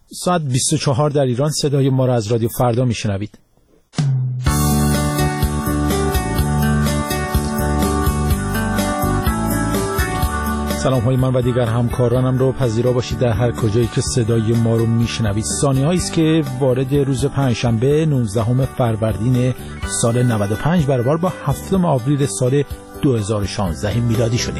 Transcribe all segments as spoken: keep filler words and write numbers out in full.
ساعت بیست و چهار در ایران. صدای ما را از رادیو فردا میشنوید. سلام های من و دیگر همکارانم رو پذیرا باشید در هر کجایی که صدای ما رو میشنوید. ثانیه‌ای است که وارد روز پنجشنبه نوزدهم فروردین سال نود و پنج برابر با هفتم آوریل سال دو هزار و شانزده میلادی شدیم.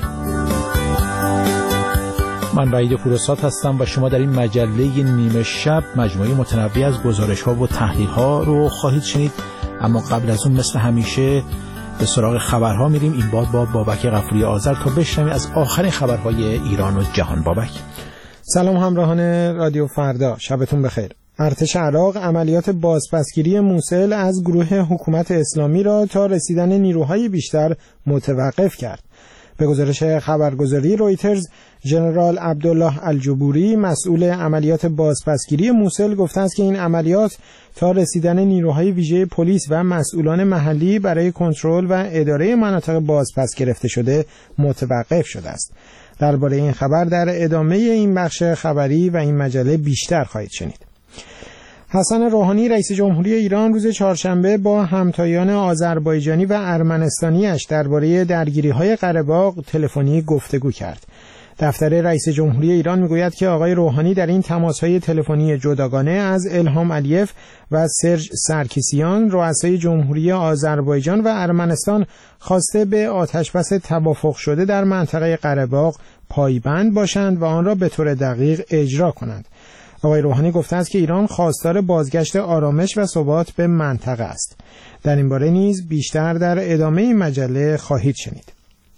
من وحید پورساد هستم و شما در این مجله نیمه شب مجموعه متنوعی از گزارش‌ها و تحلیل‌ها رو خواهید شنید. اما قبل از اون مثل همیشه به سراغ خبرها میریم، این بار با بابک غفوری آذر تا بشنویم از آخرین خبرهای ایران و جهان. بابک. سلام همراهان رادیو فردا، شبتون بخیر. ارتش عراق عملیات بازپسگیری موصل از گروه حکومت اسلامی را تا رسیدن نیروهای بیشتر متوقف کرد. به گزارش خبرگزاری رویترز، ژنرال عبدالله الجبوری مسئول عملیات بازپسگیری موصل گفته است که این عملیات تا رسیدن نیروهای ویژه پلیس و مسئولان محلی برای کنترل و اداره مناطق بازپس گرفته شده متوقف شده است. درباره این خبر در ادامه این بخش خبری و این مجله بیشتر خواهید شنید. حسن روحانی رئیس جمهوری ایران روز چهارشنبه با همتایان آذربایجانی و ارمنستانیش درباره درگیری‌های قره‌باغ تلفنی گفتگو کرد. دفتر رئیس جمهوری ایران میگوید که آقای روحانی در این تماس‌های تلفنی جداگانه از الهام علیف و سرژ سرکیسیان رؤسای جمهوری آذربایجان و ارمنستان خواسته به آتشبس توافق شده در منطقه قره‌باغ پایبند باشند و آن را به طور دقیق اجرا کنند. آقای روحانی گفته است که ایران خواستار بازگشت آرامش و ثبات به منطقه است. در این باره نیز بیشتر در ادامه این مجله خواهید شنید.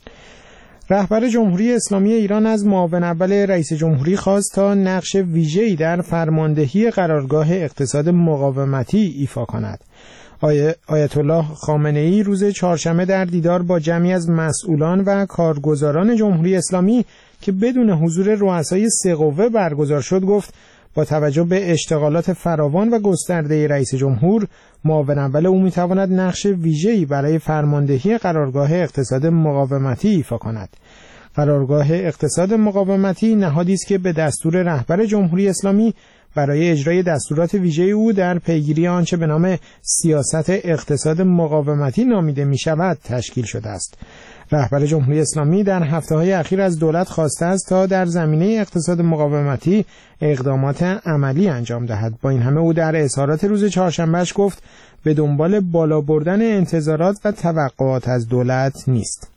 رهبر جمهوری اسلامی ایران از معاون اول رئیس جمهوری خواست تا نقش ویژه‌ای در فرماندهی قرارگاه اقتصاد مقاومتی ایفا کند. آیت الله خامنه‌ای روز چهارشنبه در دیدار با جمعی از مسئولان و کارگزاران جمهوری اسلامی که بدون حضور رؤسای سه قوه برگزار شد گفت با توجه به اشتغالات فراوان و گسترده رئیس جمهور، معاون اول او می‌تواند نقش ویژه‌ای برای فرماندهی قرارگاه اقتصاد مقاومتی ایفا کند. قرارگاه اقتصاد مقاومتی نهادی است که به دستور رهبر جمهوری اسلامی برای اجرای دستورات ویژه او در پیگیری آنچه به نام سیاست اقتصاد مقاومتی نامیده می‌شود تشکیل شده است. رهبر جمهوری اسلامی در هفته‌های اخیر از دولت خواسته است تا در زمینه اقتصاد مقاومتی اقدامات عملی انجام دهد. با این همه او در اظهارات روز چهارشنبهش گفت به دنبال بالا بردن انتظارات و توقعات از دولت نیست.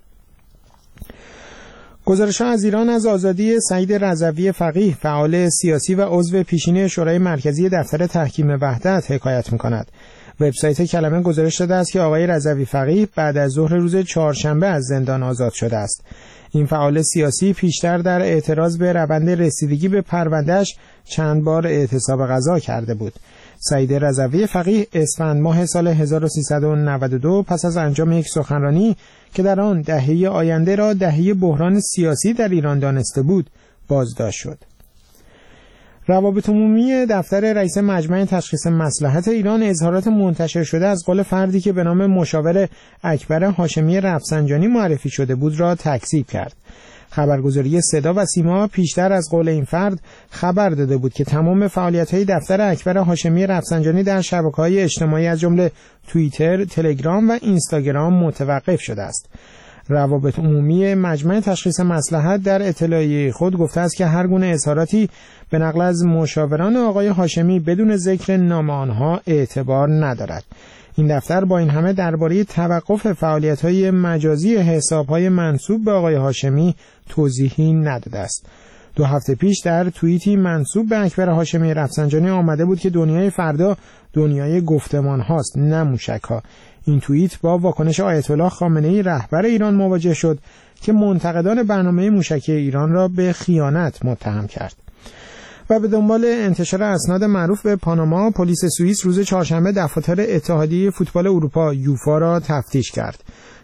گزارش‌ها از ایران از آزادی سعید رضوی فقیه، فعال سیاسی و عضو پیشین شورای مرکزی دفتر تحکیم وحدت حکایت می‌کند. وبسایت کلمه گزارش داده است که آقای رضوی فقیه بعد از ظهر روز چهارشنبه از زندان آزاد شده است. این فعال سیاسی پیشتر در اعتراض به روند رسیدگی به پرونده‌اش چند بار اعتصاب غذا کرده بود. سعید رضوی فقیه اسفند ماه سال هزار و سیصد و نود و دو پس از انجام یک سخنرانی که در آن دهه آینده را دهه بحران سیاسی در ایران دانسته بود، بازداشت شد. روابط عمومی دفتر رئیس مجمع تشخیص مصلحت ایران اظهارات منتشر شده از قول فردی که به نام مشاور اکبر هاشمی رفسنجانی معرفی شده بود را تکذیب کرد. خبرگزاری صدا و سیما پیشتر از قول این فرد خبر داده بود که تمام فعالیت‌های دفتر اکبر هاشمی رفسنجانی در شبکه‌های اجتماعی از جمله توییتر، تلگرام و اینستاگرام متوقف شده است. روابط عمومی مجمع تشخیص مصلحت در اطلاعیه خود گفته است که هر گونه اظهاراتی به نقل از مشاوران آقای هاشمی بدون ذکر نام آنها اعتبار ندارد. این دفتر با این همه درباره توقف فعالیت‌های مجازی حساب‌های منسوب به آقای هاشمی توضیحی نداده است. دو هفته پیش در توییتی منسوب به اکبر هاشمی رفسنجانی آمده بود که دنیای فردا دنیای گفتمان هاست، نه موشک ها. این توییت با واکنش آیت الله خامنه‌ای رهبر ایران مواجه شد که منتقدان برنامه موشکی ایران را به خیانت متهم کرد. و به دنبال انتشار اسناد معروف به پاناما، پلیس سوئیس روز چهارشنبه دفاتر اتحادیه فوتبال اروپا یوفا را تفتیش کرد.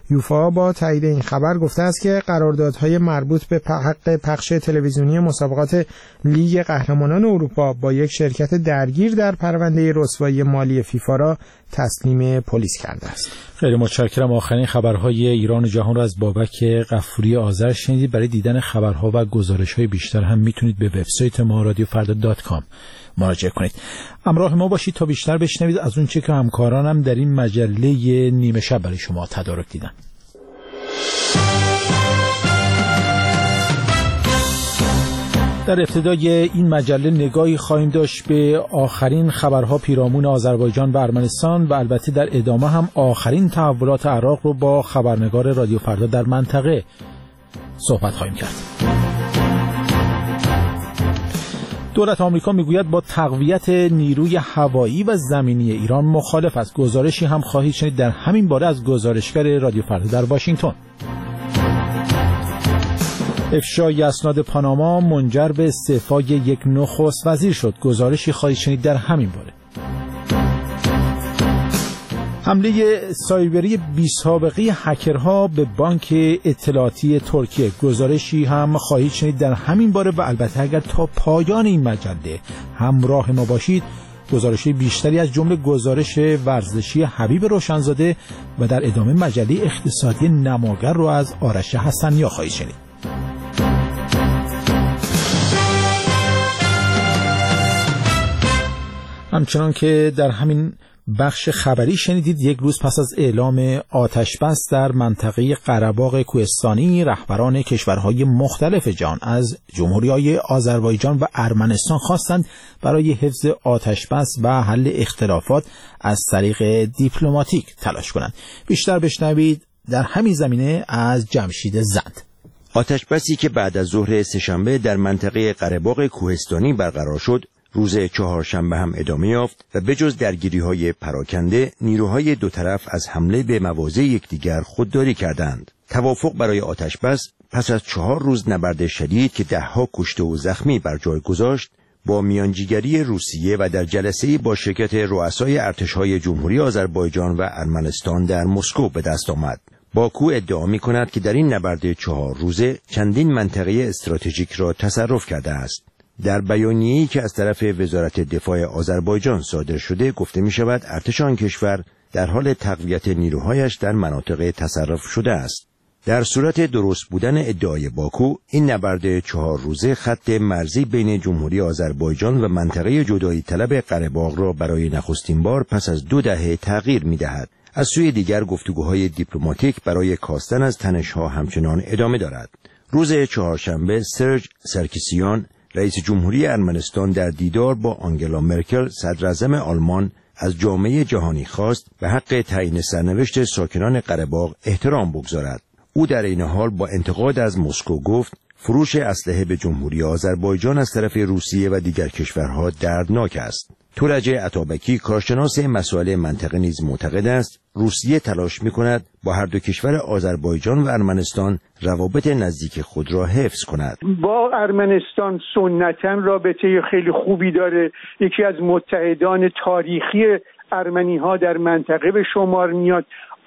یوفا با تایید این خبر گفته است که قراردادهای مربوط به حق پخش تلویزیونی مسابقات لیگ قهرمانان اروپا با یک شرکت درگیر در پرونده رسوایی مالی فیفا را تسلیم پلیس کرده است. خیلی متشکرم. آخرین خبرهای ایران و جهان را از بابک غفوری آذر شنیدید. برای دیدن خبرها و گزارش‌های بیشتر هم میتونید به وبسایت ما رادیو فردا دات کام مراجعه کنید. همراه ما باشید تا بیشتر بشنوید از اون چه که همکارانم در این مجله نیمه شب برای شما تدارک دیدن. در ابتدای این مجله نگاهی خواهیم داشت به آخرین خبرها پیرامون آذربایجان و ارمنستان و البته در ادامه هم آخرین تحولات عراق رو با خبرنگار رادیو فردا در منطقه صحبت خواهیم کرد. دولت آمریکا میگوید با تقویت نیروی هوایی و زمینی ایران مخالف است. گزارشی هم خواهید شنید در همین باره از گزارشگر رادیو فردا در واشنگتن. افشای اسناد پاناما منجر به استعفای یک نخست وزیر شد. گزارشی خواهید شنید در همین باره. حمله سایبری بی سابقه هکرها به بانک اطلاعاتی ترکیه. گزارشی هم خواهید شنید در همین باره و البته اگر تا پایان این مجله همراه ما باشید گزارش بیشتری از جمله گزارش ورزشی حبیب روشنزاده و در ادامه مجله اقتصادی نماگر رو از آرش حسنیا خواهید شنید. همچنان که در همین بخش خبری شنیدید، یک روز پس از اعلام آتش بس در منطقه قره‌باغ کوهستانی رهبران کشورهای مختلف جهان از جمهوری‌های آذربایجان و ارمنستان خواستند برای حفظ آتش بس و حل اختلافات از طریق دیپلماتیک تلاش کنند. بیشتر بشنوید در همین زمینه از جمشید زند. آتش بسی که بعد از ظهر سه‌شنبه در منطقه قره‌باغ کوهستانی برقرار شد روز چهارشنبه هم ادامه یافت و بجز درگیری‌های پراکنده نیروهای دو طرف از حمله به مواضع یکدیگر خودداری کردند. توافق برای آتش‌بس پس از چهار روز نبرد شدید که ده‌ها کشته و زخمی بر جای گذاشت با میانجیگری روسیه و در جلسه‌ای با شرکت رؤسای ارتش‌های جمهوری آذربایجان و ارمنستان در مسکو به دست آمد. باکو ادعا می‌کند که در این نبرد چهار روزه چندین منطقه استراتژیک را تصرف کرده است. در بیانیه‌ای که از طرف وزارت دفاع آذربایجان صادر شده گفته می‌شود ارتش آن کشور در حال تقویت نیروهایش در مناطق تصرف شده است. در صورت درست بودن ادعای باکو، این نبرد چهار روزه خط مرزی بین جمهوری آذربایجان و منطقه جدایی طلب قره‌باغ را برای نخستین بار پس از دو دهه تغییر می‌دهد. از سوی دیگر گفتگوهای دیپلماتیک برای کاستن از تنش‌ها همچنان ادامه دارد. روز چهارشنبه سرج سرکیسیان رئیس جمهوری ارمنستان در دیدار با آنگلا مرکل صدراعظم آلمان از جامعه جهانی خواست به حق تعیین سرنوشت ساکنان قره‌باغ احترام بگذارد. او در این حال با انتقاد از مسکو گفت فروش اسلحه به جمهوری آذربایجان از طرف روسیه و دیگر کشورها دردناک است. تورج عطابکی کارشناس مسائل منطقه نیز معتقد است روسیه تلاش می‌کند با هر دو کشور آذربایجان و ارمنستان روابط نزدیک خود را حفظ کند. با ارمنستان سنتاً رابطه خیلی خوبی داره. یکی از متحدان تاریخی ارمنی‌ها در منطقه به شمار میاد.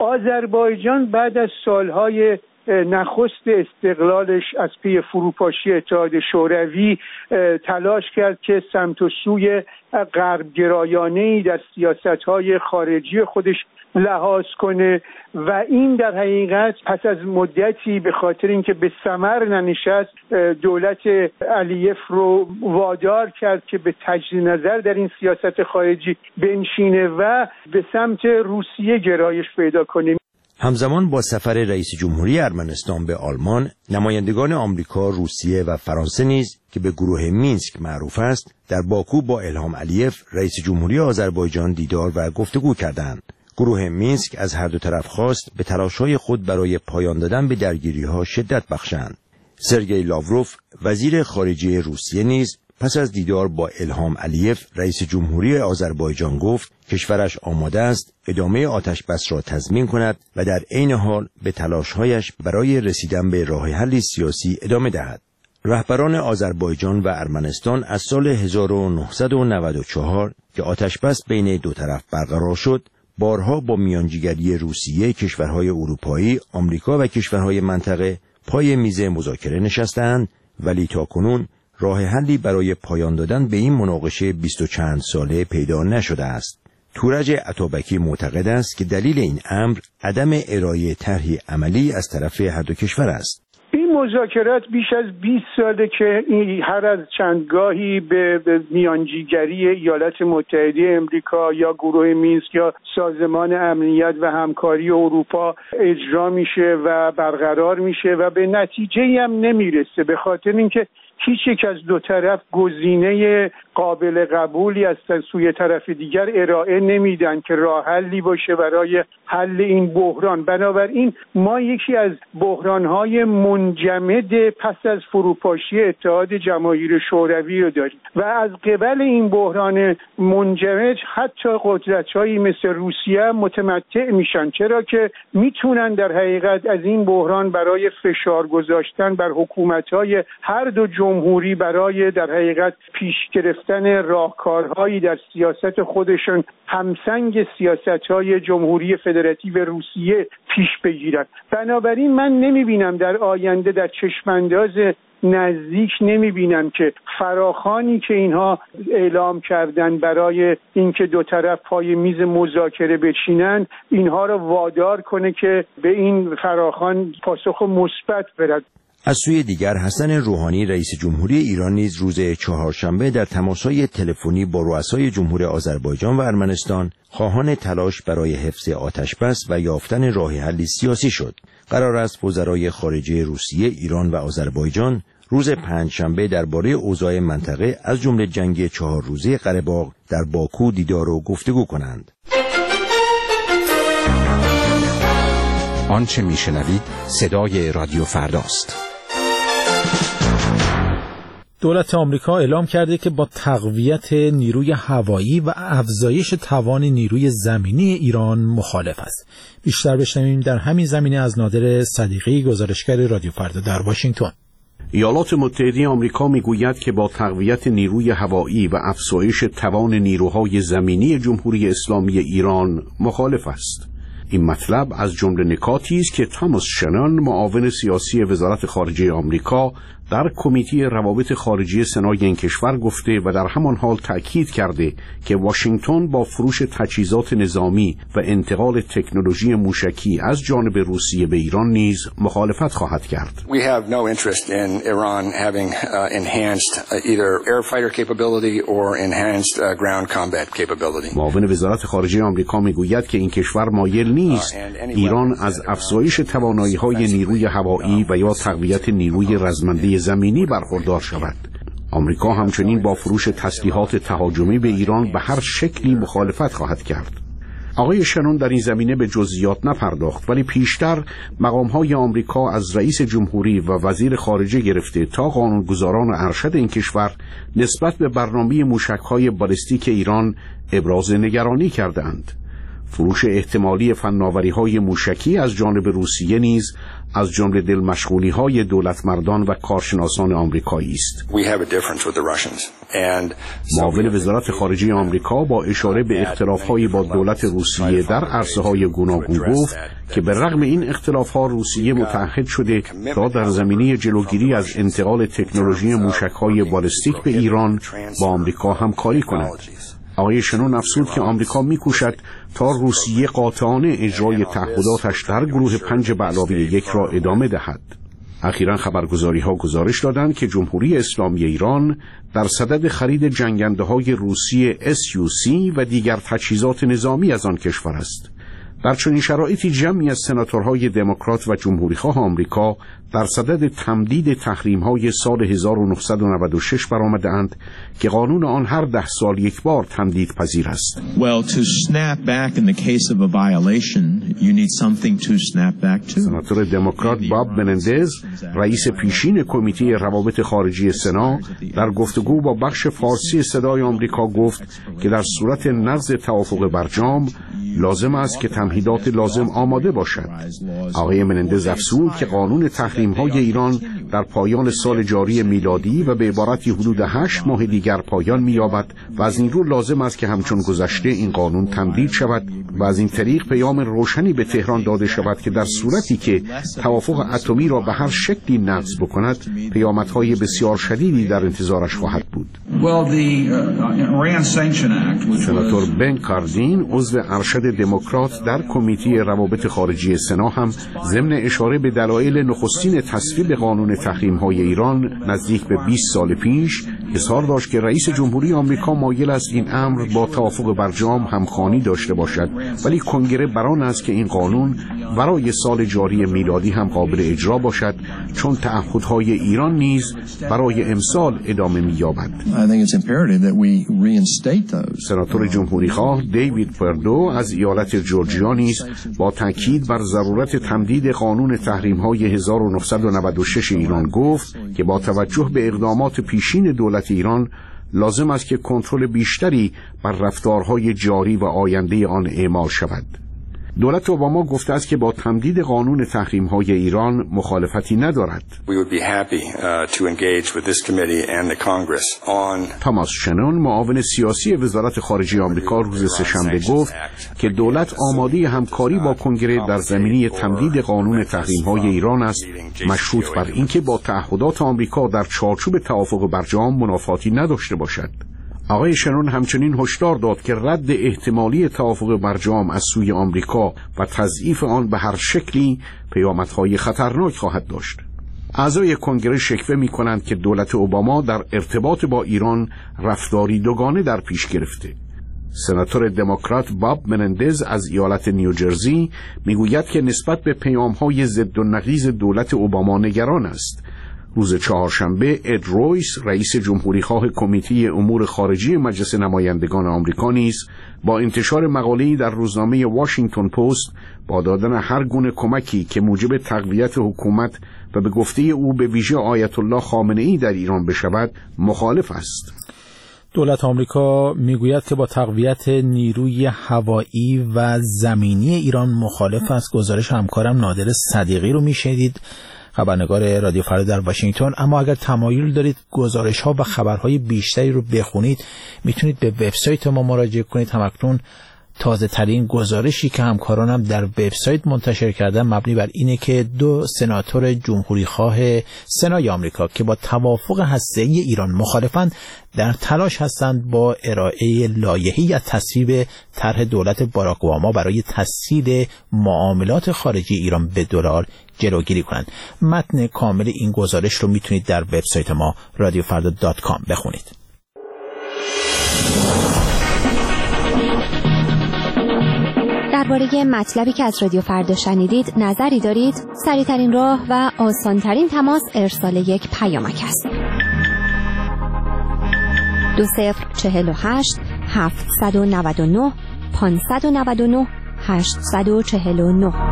آذربایجان بعد از سالهای نخست استقلالش از پی فروپاشی اتحاد شوروی تلاش کرد که سمت و سوی غربگرایانه‌ای در سیاست‌های خارجی خودش لحاظ کنه و این در حقیقت پس از مدتی به خاطر اینکه به ثمر ننشست دولت علیف رو وادار کرد که به تجدید نظر در این سیاست خارجی بنشینه و به سمت روسیه گرایش پیدا کنه. همزمان با سفر رئیس جمهوری ارمنستان به آلمان، نمایندگان آمریکا، روسیه و فرانسه نیز که به گروه مینسک معروف است، در باکو با الهام علیف رئیس جمهوری آذربایجان دیدار و گفتگو کردند. گروه مینسک از هر دو طرف خواست به تلاش‌های خود برای پایان دادن به درگیری‌ها شدت بخشند. سرگئی لاوروف، وزیر خارجه روسیه نیز پس از دیدار با الهام علیف رئیس جمهوری آذربایجان گفت کشورش آماده است ادامه آتش بس را تضمین کند و در عین حال به تلاش‌هایش برای رسیدن به راه حلی سیاسی ادامه دهد. رهبران آذربایجان و ارمنستان از سال هزار و نهصد و نود و چهار که آتش بس بین دو طرف برقرار شد، بارها با میانجیگری روسیه، کشورهای اروپایی، آمریکا و کشورهای منطقه پای میز مذاکره نشستند، ولی تاکنون راه حلی برای پایان دادن به این مناقشه بیست و چند ساله پیدا نشده است. تورج عطابکی معتقد است که دلیل این امر عدم ارائه طرحی عملی از طرف هر دو کشور است. این مذاکرات بیش از بیست ساله که هر از چندگاهی به میانجیگری ایالات متحده امریکا یا گروه مینسک یا سازمان امنیت و همکاری اروپا اجرا میشه و برقرار میشه و به نتیجه‌ای هم نمیرسه، به خاطر اینکه هیچ یک از دو طرف گزینه قابل قبولی از سوی طرف دیگر ارائه نمیدن که راه حلی باشه برای حل این بحران. بنابراین ما یکی از بحران‌های منجمد پس از فروپاشی اتحاد جماهیر شوروی رو داریم و از قبل این بحران منجمد حتی قدرت‌هایی مثل روسیه متمتع میشن، چرا که میتونن در حقیقت از این بحران برای فشار گذاشتن بر حکومت‌های هر دو جمهوری برای در حقیقت پیش گرفتن راهکارهایی در سیاست خودشون همسنگ سیاست‌های جمهوری فدراتیو روسیه پیش بگیرند. بنابراین من نمی‌بینم در آینده در چشمانداز نزدیک نمی‌بینم که فراخوانی که اینها اعلام کردن برای اینکه دو طرف پای میز مذاکره بشینن اینها را وادار کنه که به این فراخوان پاسخ مثبت برد. از سوی دیگر حسن روحانی رئیس جمهوری ایران نیز روز چهارشنبه در تماس‌های تلفنی با رؤسای جمهور آذربایجان و ارمنستان خواهان تلاش برای حفظ آتش‌بس و یافتن راه حلی سیاسی شد. قرار است وزرای خارجه روسیه، ایران و آذربایجان روز پنجشنبه درباره اوضاع منطقه از جمله جنگ چهار روزه قره‌باغ در باکو دیدار و گفتگو کنند. آنچه میشنوید صدای رادیو فرداست. دولت آمریکا اعلام کرده که با تقویت نیروی هوایی و افزایش توان نیروی زمینی ایران مخالف است. بیشتر بشنویم در همین زمینه از نادر صدیقی، گزارشگر رادیو فردا در واشنگتن. ایالات متحده آمریکا میگوید که با تقویت نیروی هوایی و افزایش توان نیروهای زمینی جمهوری اسلامی ایران مخالف است. این مطلب از جمله نکاتی است که تاماس شنان، معاون سیاسی وزارت خارجه آمریکا، در کمیته روابط خارجی سنای این کشور گفته و در همان حال تأکید کرده که واشنگتن با فروش تجهیزات نظامی و انتقال تکنولوژی موشکی از جانب روسیه به ایران نیز مخالفت خواهد کرد. We have no interest in Iran having uh, enhanced uh, either air fighter capability or enhanced uh, ground combat capability. معاون وزارت خارجه آمریکا میگوید که این کشور مایل نیست ایران از افزایش توانایی‌های نیروی هوایی و یا تقویت نیروی رزمنده زمینی برخوردار شود. آمریکا همچنین با فروش تسلیحات تهاجمی به ایران به هر شکلی مخالفت خواهد کرد. آقای شنون در این زمینه به جزئیات نپرداخت، ولی پیشتر مقام‌های آمریکا از رئیس جمهوری و وزیر خارجه گرفته تا قانونگذاران و ارشد این کشور نسبت به برنامه موشک‌های بالستیک ایران ابراز نگرانی کردند. فروش احتمالی فناوری‌های موشکی از جانب روسیه نیز از جمله دلمشغولی‌های دولتمردان و کارشناسان آمریکایی است. معاون وزارت خارجه آمریکا با اشاره به اختلاف‌های با دولت روسیه در عرصه‌های گوناگون گفت که به رغم این اختلاف‌ها روسیه متعهد شده تا در زمینه جلوگیری از انتقال تکنولوژی موشک‌های بالستیک به ایران با آمریکا همکاری کند. آقای شنون افزود که آمریکا می‌کوشد تا روسیه قاطعانه اجرای تعهداتش در گروه پنج به علاوه یک را ادامه دهد. اخیراً خبرگزاری‌ها گزارش دادند که جمهوری اسلامی ایران در صدد خرید جنگنده‌های روسی اس یو سی و دیگر تجهیزات نظامی از آن کشور است. در چنین شرایطی جمعی از سناتورهای دموکرات و جمهوری‌خواه آمریکا در صدد تمدید تحریم‌های سال هزار و نهصد و نود و شش برآمده‌اند که قانون آن هر ده سال یک بار تمدید پذیر است. Well, to snap back in the case of a violation, you need something to snap back to. سناتور دموکرات باب منندز، رئیس پیشین کمیته روابط خارجی سنا، در گفتگو با بخش فارسی صدای آمریکا گفت که در صورت نقض توافق برجام لازم است که تنها تمهیدات لازم آماده باشد. آقای منندز افزود که قانون تحریم‌های ایران در پایان سال جاری میلادی و به عبارتی حدود هشت ماه دیگر پایان می‌یابد و از این رو لازم است که همچون گذشته این قانون تمدید شود و از این طریق پیام روشنی به تهران داده شود که در صورتی که توافق اتمی را به هر شکلی نقض بکند پیامدهای بسیار شدیدی در انتظارش خواهد بود. سناتور بن کاردین عضو ارشد دموکرات در کمیته روابط خارجی سنا هم ضمن اشاره به دلایل نخستین تصویب قانون تحریم‌های ایران نزدیک به بیست سال پیش اظهار داشت که رئیس جمهوری آمریکا مایل است این امر با توافق برجام همخوانی داشته باشد، ولی کنگره بران است که این قانون برای سال جاری میلادی هم قابل اجرا باشد، چون تعهدهای ایران نیز برای امسال ادامه می‌یابد. سناتور جمهوریخواه دیوید پردو از ایالت جورجیا نیز با تاکید بر ضرورت تمدید قانون تحریم‌های هزار و نهصد و نود و شش ایران گفت که با توجه به اقدامات پیشین دولت ایران لازم است که کنترل بیشتری بر رفتارهای جاری و آینده آن اعمال شود. دولت اوباما گفته است که با تمدید قانون تحریم‌های ایران مخالفتی ندارد. تاماس شنون معاون سیاسی وزارت خارجه آمریکا روز سه‌شنبه گفت که دولت آماده همکاری با کنگره در زمینه تمدید قانون تحریم‌های ایران است، مشروط بر اینکه با تعهدات آمریکا در چارچوب توافق برجام منافاتی نداشته باشد. آقای شنون همچنین هشدار داد که رد احتمالی توافق برجام از سوی آمریکا و تضعیف آن به هر شکلی پیامدهای خطرناک خواهد داشت. اعضای کنگره شکوه می کنند که دولت اوباما در ارتباط با ایران رفتاری دوگانه در پیش گرفته. سناتور دموکرات باب منندز از ایالت نیوجرسی میگوید که نسبت به پیام‌های ضد و نقیض دولت اوباما نگران است. روز چهارشنبه اد رویس رئیس جمهوریخواه کمیته امور خارجی مجلس نمایندگان آمریکا نیز با انتشار مقاله‌ای در روزنامه واشنگتن پست با دادن هر گونه کمکی که موجب تقویت حکومت و به گفته او به ویژه آیت الله خامنه‌ای در ایران بشود مخالف است. دولت آمریکا میگوید که با تقویت نیروی هوایی و زمینی ایران مخالف است. گزارش همکارم نادر صدیقی رو میشنیدید، خبرنگار رادیو فردا در واشنگتن. اما اگر تمایل دارید گزارش ها و خبرهای بیشتری رو بخونید میتونید به وبسایت ما مراجعه کنید. همکنون تازه ترین گزارشی که همکارانم در وبسایت منتشر کردن مبنی بر اینه که دو سناتور جمهوری خواه سنای آمریکا که با توافق هسته‌ای ایران مخالفند در تلاش هستند با ارائه لایحه‌ای از تصویب طرح دولت باراک اوباما برای تسهیل معاملات خارجی ایران به دلار جلوگیری کنند. متن کامل این گزارش رو میتونید در وبسایت ما رادیو فردا دات کام بخونید. درباره مطلبی که از رادیو فردا شنیدید نظری دارید؟ سریع‌ترین راه و آسان‌ترین تماس ارسال یک پیامک است. دو صفر چهل و هشت هفتصد و نود و نه پانصد و نود و نه هشتصد و چهل و نه.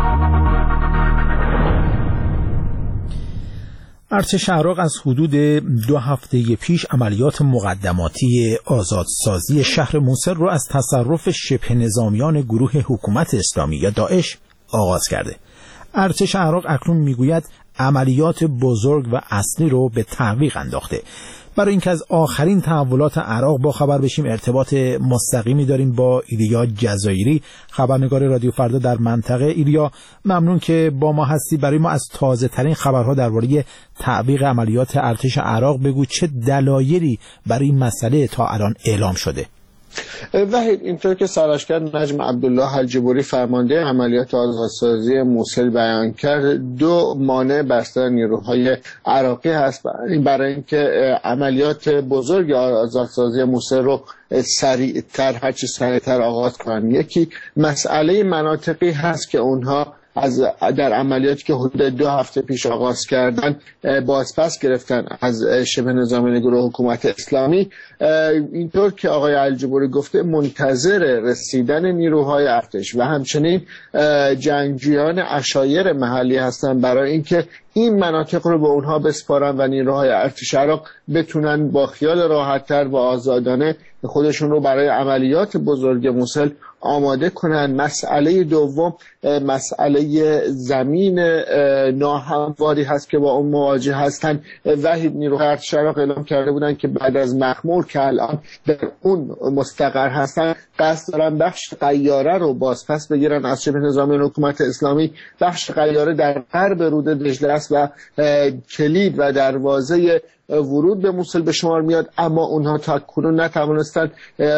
ارتش عراق از حدود دو هفته پیش عملیات مقدماتی آزادسازی شهر موصل را از تصرف شبه نظامیان گروه حکومت اسلامی یا داعش آغاز کرده. ارتش عراق اکنون میگوید عملیات بزرگ و اصلی رو به تعویق انداخته. برای اینکه از آخرین تحولات عراق با خبر بشیم ارتباط مستقیمی داریم با ایلیا جزایری، خبرنگار رادیو فردا در منطقه. ایلیا، ممنون که با ما هستی. برای ما از تازه ترین خبرها درباره تعویق عملیات ارتش عراق بگو. چه دلایلی برای این مسئله تا الان اعلام شده؟ وحید، اینطور که سرلشکر نجم عبدالله الجبوری فرمانده عملیات آزادسازی موصل بیان کرد، دو مانع بستر نیروهای عراقی هست برای اینکه عملیات بزرگ آزادسازی موصل رو سریعتر هرچی سریعتر آغاز کنن. یکی مسئله مناطقی هست که اونها از در عملیاتی که حدود دو هفته پیش آغاز کردن بازپس گرفتن از شبه نظامیان گروه حکومت اسلامی. اینطور که آقای الجبوری گفته منتظر رسیدن نیروهای ارتش و همچنین جنگجویان عشایر محلی هستند برای اینکه این مناطق رو به اونها بسپارن و نیروهای ارتش عراق بتونن با خیال راحت‌تر و آزادانه خودشون رو برای عملیات بزرگ موصل آماده کنن. مسئله دوم مسئله زمین ناهمواری هست که با اون مواجه هستن. وحید، نیروهای ارتش عراق اعلام کرده بودن که بعد از مخمور که الان در اون مستقر هستن قصد دارن بخش قیاره رو بازپس بگیرن از شبه نظامیان حکومت اسلامی. بخش قیاره در غرب رود دجله است و کلید و دروازه ورود به موصل به شمار میاد، اما اونها تا کنون نتوانستن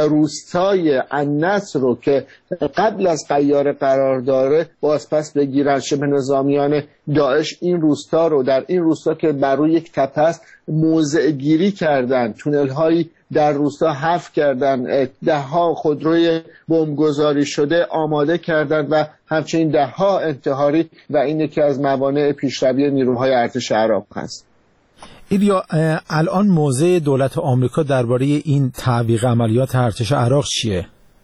روستای النصر رو که قبل از قیاره قرار داره بازپس بگیرن. شبه نظامیان داعش این روستا رو در این روستا که بر روی یک تپه است موضع گیری کردن، تونل هایی در روستا حفر کردن، ده ها خودروی بمبگذاری شده آماده کردن و همچنین ده ها انتحاری و این یکی از موانع پیشروی نیروهای ارتش عراق هست. ایلیا، الان موضع دولت آمریکا درباره این تعویق عملیات ارتش عراق چیه؟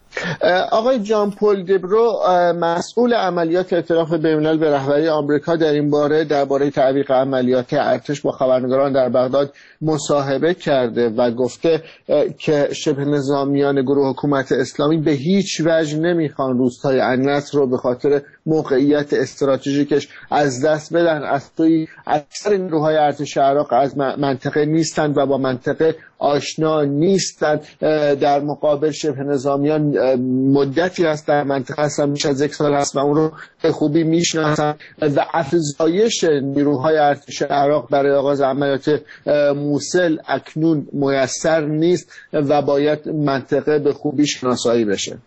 آقای جان پل دبرو مسئول عملیات ائتلاف بین‌الملل به رهبری آمریکا در این باره درباره تعویق عملیات ارتش با خبرنگاران در بغداد مصاحبه کرده و گفته که شبه نظامیان گروه حکومت اسلامی به هیچ وجه نمیخوان روستای النصر رو به خاطر موقعیت استراتژیکش از دست بدن. از توی اکثر نیروهای ارتش عراق از منطقه نیستند و با منطقه آشنا نیستند. در مقابل شبه نظامیان مدتی هست در منطقه هستن، بیش از یک سال هست و اون رو به خوبی میشناسن و افزایش نیروهای ارتش عراق برای آغاز عملیات موصل اکنون میسر نیست و باید منطقه به خوبی شناسایی بشه.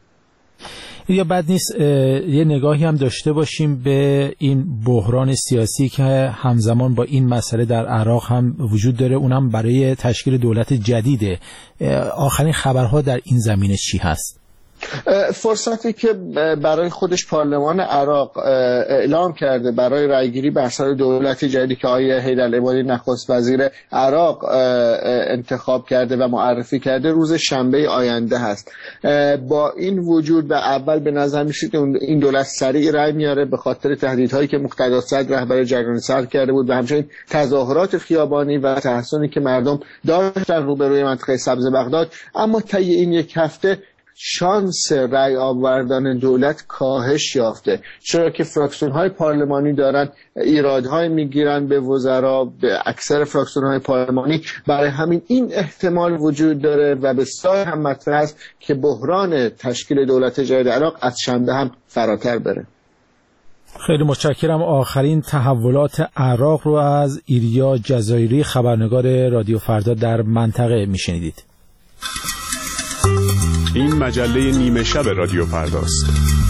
یا بد نیست یه نگاهی هم داشته باشیم به این بحران سیاسی که همزمان با این مسئله در عراق هم وجود داره، اونم برای تشکیل دولت جدیده. آخرین خبرها در این زمینه چی هست؟ فرصتی که برای خودش پارلمان عراق اعلام کرده برای رأیگیری بر سر دولت جدیدی که آقای حیدرالعبادی نخست وزیر عراق انتخاب کرده و معرفی کرده روز شنبه آینده هست. با این وجود و اول به نظر می‌رسید که این دولت سریع رأی میاره به خاطر تهدیدهایی که مقتدا صدر رهبر جریان سر کرده بود و همچنین تظاهرات خیابانی و تحصنی که مردم داشتن روبروی منطقه سبز بغداد. اما طی این یک هفته شانس رأی آوردن دولت کاهش یافته، چرا که فراکسیون های پارلمانی دارن ایرادهای میگیرن به وزرا، به اکثر فراکسیون های پارلمانی. برای همین این احتمال وجود داره و بسیار هم مطرح است که بحران تشکیل دولت جدید عراق از شنبه هم فراتر بره. خیلی متشکرم. آخرین تحولات عراق رو از ایلیا جزایری، خبرنگار رادیو فردا در منطقه میشنیدید. این مجله نیمه شب رادیو فرداست.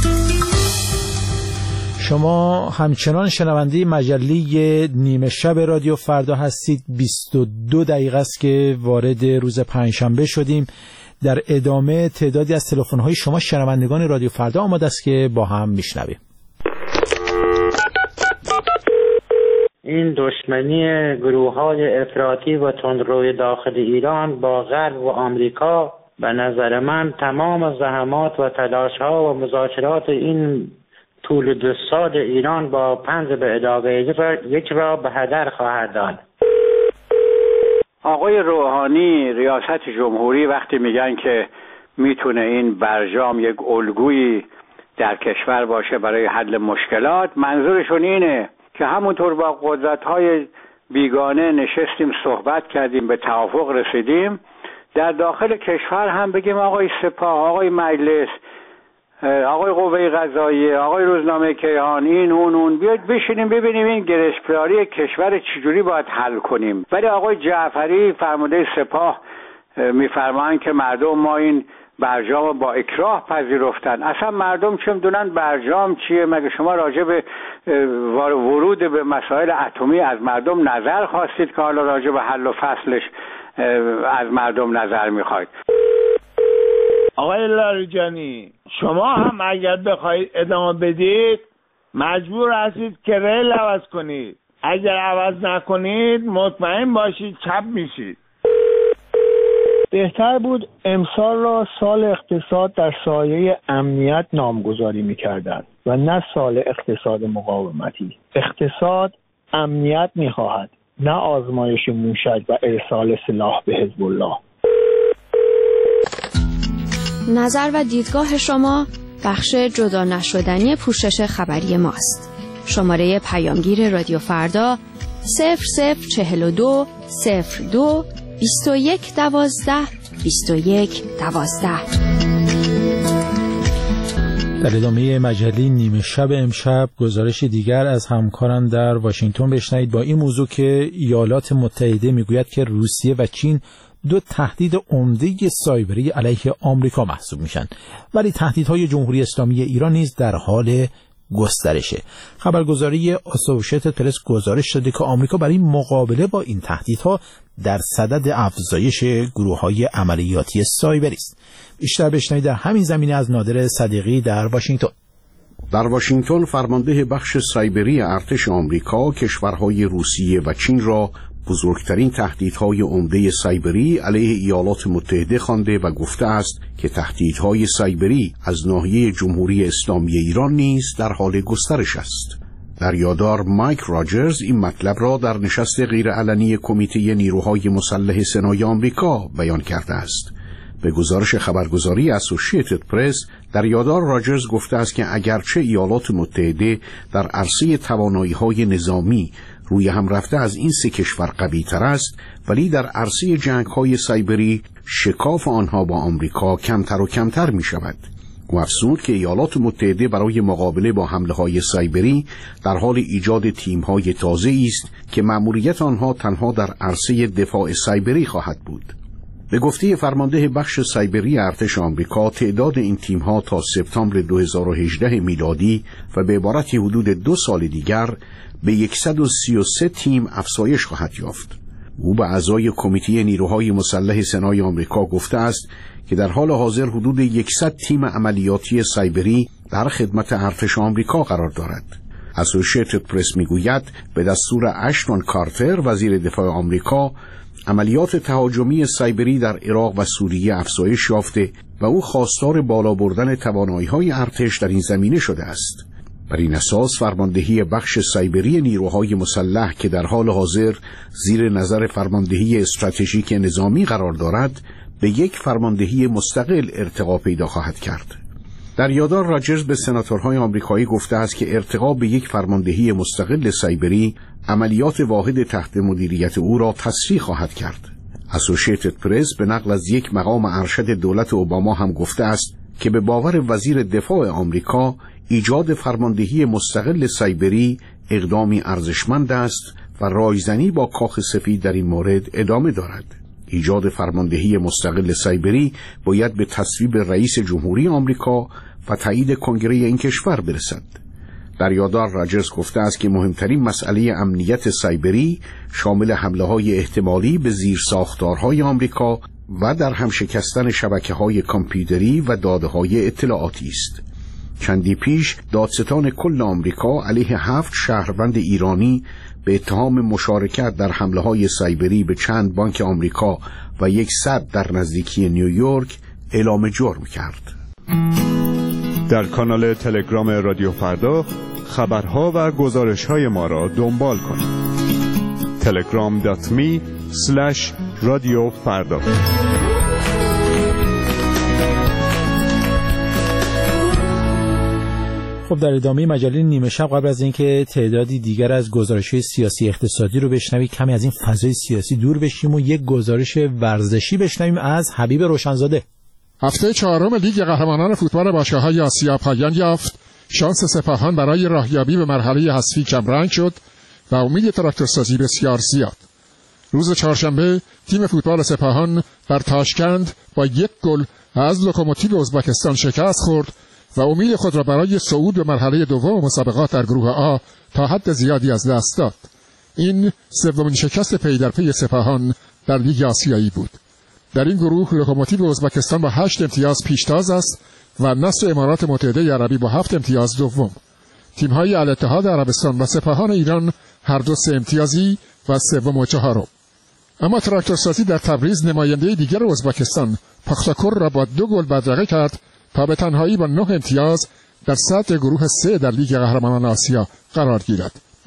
شما همچنان شنونده مجله نیمه شب رادیو فردا هستید. بیست و دو دقیقه است که وارد روز پنجشنبه شدیم. در ادامه تعدادی از تلفن‌های شما شنوندگان رادیو فردا آماده است که با هم میشنویم. این دشمنی گروه‌های افراطی و تندروی داخل ایران با غرب و آمریکا به نظر من تمام زحمات و تلاش‌ها و مذاکرات این طول دو سال ایران با پنج به علاوه یک را به هدر خواهد داد. آقای روحانی ریاست جمهوری وقتی میگن که میتونه این برجام یک الگویی در کشور باشه برای حل مشکلات، منظورشون اینه که همونطور با قدرت‌های بیگانه نشستیم صحبت کردیم به توافق رسیدیم، در داخل کشور هم بگیم آقای سپاه، آقای مجلس، آقای قوه قضاییه، آقای روزنامه کیهان، این اون اون بیاید بشینیم ببینیم این گرفتاری کشور چجوری باید حل کنیم. ولی آقای جعفری فرمانده سپاه میفرمایند که مردم ما این برجام با اکراه پذیرفتن. اصلا مردم چه میدونن برجام چیه؟ مگه شما راجع به ورود به مسائل اتمی از مردم نظر خواستید که حالا راجع به حل و فصلش از مردم نظر میخواید؟ آقای لاریجانی، شما هم اگر بخواید ادامه بدید مجبور هستید که ریل عوض کنید. اگر عوض نکنید مطمئن باشید چپ میشید. بهتر بود امسال را سال اقتصاد در سایه امنیت نامگذاری میکردند و نه سال اقتصاد مقاومتی. اقتصاد امنیت میخواهد، نه آزمایش موشک و ارسال سلاح به حزب الله. نظر و دیدگاه شما بخش جدا نشدنی پوشش خبری ماست. شماره پیامگیر رادیو فردا صفر صفر چهل و دو صفر دو بیست و یک دوازده بیست و یک دوازده. در ادامه مجله نیمه شب امشب گزارش دیگر از همکاران در واشنگتن بشنوید با این موضوع که ایالات متحده میگوید که روسیه و چین دو تهدید عمده سایبری علیه آمریکا محسوب میشن، ولی تهدیدهای جمهوری اسلامی ایران نیز در حال گسترشه. خبرگزاری اسوشیتد پرس گزارش داده که آمریکا برای مقابله با این تهدیدها در صدد افزایش گروه‌های عملیاتی سایبری است. بیشتر بشنوید در همین زمینه از نادر صدیقی در واشنگتن. در واشنگتن فرمانده بخش سایبری ارتش آمریکا کشورهای روسیه و چین را بزرگترین تهدیدهای عمده سایبری علیه ایالات متحده خوانده و گفته است که تهدیدهای سایبری از ناحیه جمهوری اسلامی ایران نیز در حال گسترش است. در یاددار مایک راجرز این مطلب را در نشست غیرعلنی کمیته نیروهای مسلح سنای آمریکا بیان کرده است. به گزارش خبرگزاری اسوشیتد پرس در یاددار راجرز گفته است که اگرچه ایالات متحده در عرصه توانایی‌های نظامی روی هم رفته از این سه کشور قوی تر است، ولی در عرصه جنگ‌های سایبری شکاف آنها با آمریکا کمتر و کمتر می شود. و افزود که ایالات متحده برای مقابله با حمله‌های سایبری در حال ایجاد تیم‌های تازه‌ای است که مأموریت آنها تنها در عرصه دفاع سایبری خواهد بود. به گفته فرمانده بخش سایبری ارتش آمریکا تعداد این تیم‌ها تا سپتامبر دو هزار و هجده میلادی و به عبارت حدود دو سال دیگر به صد و سی و سه تیم افزایش خواهد یافت. او به اعضای کمیته نیروهای مسلح سنای آمریکا گفته است که در حال حاضر حدود صد تیم عملیاتی سایبری در خدمت ارتش آمریکا قرار دارد. اسوشیتد پرس میگوید به دستور اشتون کارتر وزیر دفاع آمریکا عملیات تهاجمی سایبری در عراق و سوریه افزایش یافته و او خواستار بالا بردن توانایی‌های ارتش در این زمینه شده است. بر این اساس فرماندهی بخش سایبری نیروهای مسلح که در حال حاضر زیر نظر فرماندهی استراتژیک نظامی قرار دارد به یک فرماندهی مستقل ارتقا پیدا خواهد کرد. در یاددار راجرز به سناتورهای آمریکایی گفته است که ارتقا به یک فرماندهی مستقل سایبری عملیات واحد تحت مدیریت او را تسریع خواهد کرد. اسوشیتد پرس به نقل از یک مقام ارشد دولت اوباما هم گفته است که به باور وزیر دفاع آمریکا ایجاد فرماندهی مستقل سایبری اقدامی ارزشمند است و رایزنی با کاخ سفید در این مورد ادامه دارد. ایجاد فرماندهی مستقل سایبری باید به تصویب رئیس جمهوری آمریکا و تایید کنگره این کشور برسد. در یاددار راجرز گفته است که مهمترین مسئله امنیت سایبری شامل حمله‌های احتمالی به زیرساختارهای آمریکا و در هم شکستن شبکه‌های کامپیوتری و داده‌های اطلاعاتی است. چندی پیش دادستان کل آمریکا علیه هفت شهروند ایرانی به اتهام مشارکت در حمله‌های سایبری به چند بانک آمریکا و یک صد در نزدیکی نیویورک اعلام جرم کرد. در کانال تلگرام رادیو فردا خبرها و گزارش‌های ما را دنبال کنید. تلگرام دات می اسلش رادیو فردا. خب در ادامه مجله نیمه شب قبل از اینکه تعدادی دیگر از گزارش‌های سیاسی اقتصادی رو بشنوید کمی از این فضای سیاسی دور بشیم و یک گزارش ورزشی بشنویم از حبیب روشنزاده. هفته چهارم لیگ قهرمانان فوتبال باشگاه‌های آسیا پایان یافت. شانس سپاهان برای راهیابی به مرحله حذفی کمرنگ شد و امید تراکتورسازی بسیار زیاد. روز چهارشنبه تیم فوتبال سپاهان در تاشکند با یک گل از لوکوموتیو ازبکستان شکست خورد و امید خود را برای صعود به مرحله دوم مسابقات در گروه آ تا حد زیادی از دست داد. این سومین شکست پی در پی سپاهان در لیگ آسیایی بود. در این گروه لوکوموتیو ازبکستان با هشت امتیاز پیشتاز است و نصر امارات متحده عربی با هفت امتیاز دوم. تیم‌های الاتحاد عربستان و سپاهان ایران هر دو سه امتیازی و سوم و چهارم. اما تراکتورسازی در تبریز نماینده دیگر ازبکستان پاختاکور را با دو گل بدرقه کرد تا به تنهایی با نه امتیاز در سطح گروه سه در لیگ قهرمانان آسیا قرار گیرد.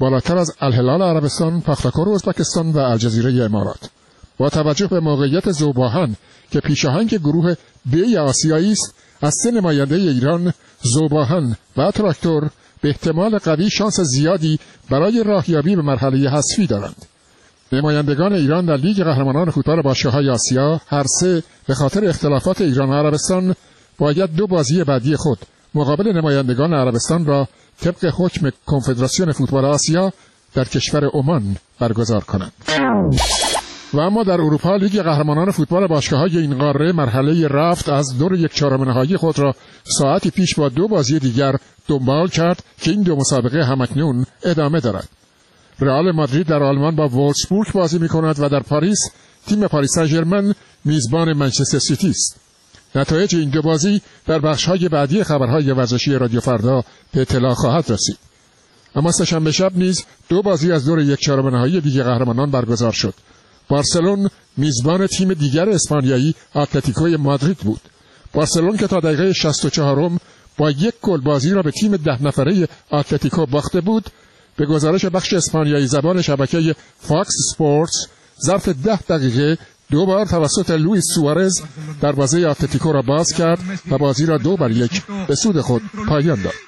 بالاتر از الهلال عربستان، پختاکور ازبکستان و الجزیره امارات. با توجه به موقعیت ذوب‌آهن که پیشاهنگ گروه بی آسیایی است، از سه نماینده ایران، ذوب‌آهن و تراکتور به احتمال قوی شانس زیادی برای راهیابی به مرحله حذفی دارند. نمایندگان ایران در لیگ قهرمانان فوتبال باشگاه‌های آسیا هر سه به خاطر اختلافات ایران و عربستان باید دو بازی بعدی خود مقابل نمایندگان عربستان را طبق حکم کنفدراسیون فوتبال آسیا در کشور عمان برگزار کنند. و اما در اروپا لیگ قهرمانان فوتبال باشگاه‌های این قاره مرحله رفت از دور یک چهارم نهایی خود را ساعتی پیش با دو بازی دیگر دنبال کرد که این دو مسابقه همکنون ادامه دارد. رئال مادرید در آلمان با وولفسبورگ بازی می‌کند و در پاریس تیم پاریس سن ژرمن میزبان منچستر سیتی است. نتایج این دو بازی در بخش‌های بعدی خبرهای ورزشی رادیو فردا به اطلاع خواهد رسید. اما سه‌شنبه شب نیز دو بازی از دور یک چهارم نهایی لیگ قهرمانان برگزار شد. بارسلون میزبان تیم دیگر اسپانیایی اتلتیکو مادرید بود. بارسلون که تا دقیقه شصت و چهار با یک گل بازی را به تیم ده نفره اتلتیکو باخته بود، به گزارش بخش اسپانیایی زبان شبکه فاکس اسپورتس ظرف ده دقیقه دو بار توسط لوئیس سوارز دروازه اتلتیکو را باز کرد و بازی را دو بر یک به سود خود پایان داد.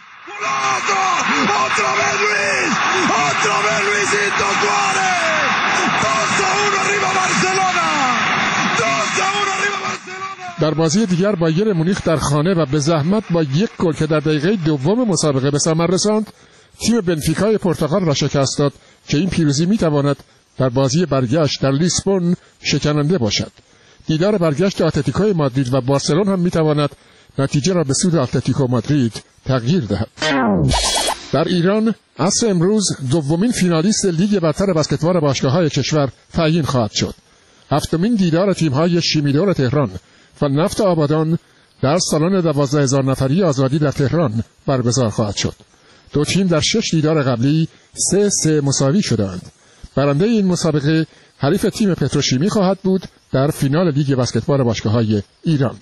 در بازی دیگر بایر مونیخ در خانه و به زحمت با یک گل که در دقیقه دوم مسابقه به ثمر رساند، تیم بنفیکای پرتغال را شکست داد که این پیروزی میتواند در بازی برگشت در لیسبون شکننده باشد. دیدار برگشت اتلتیکو مادرید و بارسلون هم میتواند نتیجه را به سود اتلتیکو مادرید تغییر دهد. در ایران عصر امروز دومین فینالیست لیگ برتر بسکتبال باشگاه‌های کشور تعیین خواهد شد. هفتمین دیدار تیم‌های شیمیدور تهران و نفت آبادان در سالن دوازده هزار نفری آزادی در تهران برگزار خواهد شد. دو تیم در شش دیدار قبلی سه سه مساوی شدند. برنده این مسابقه حریف تیم پتروشیمی خواهد بود در فینال لیگ بسکتبال باشگاه‌های ایران.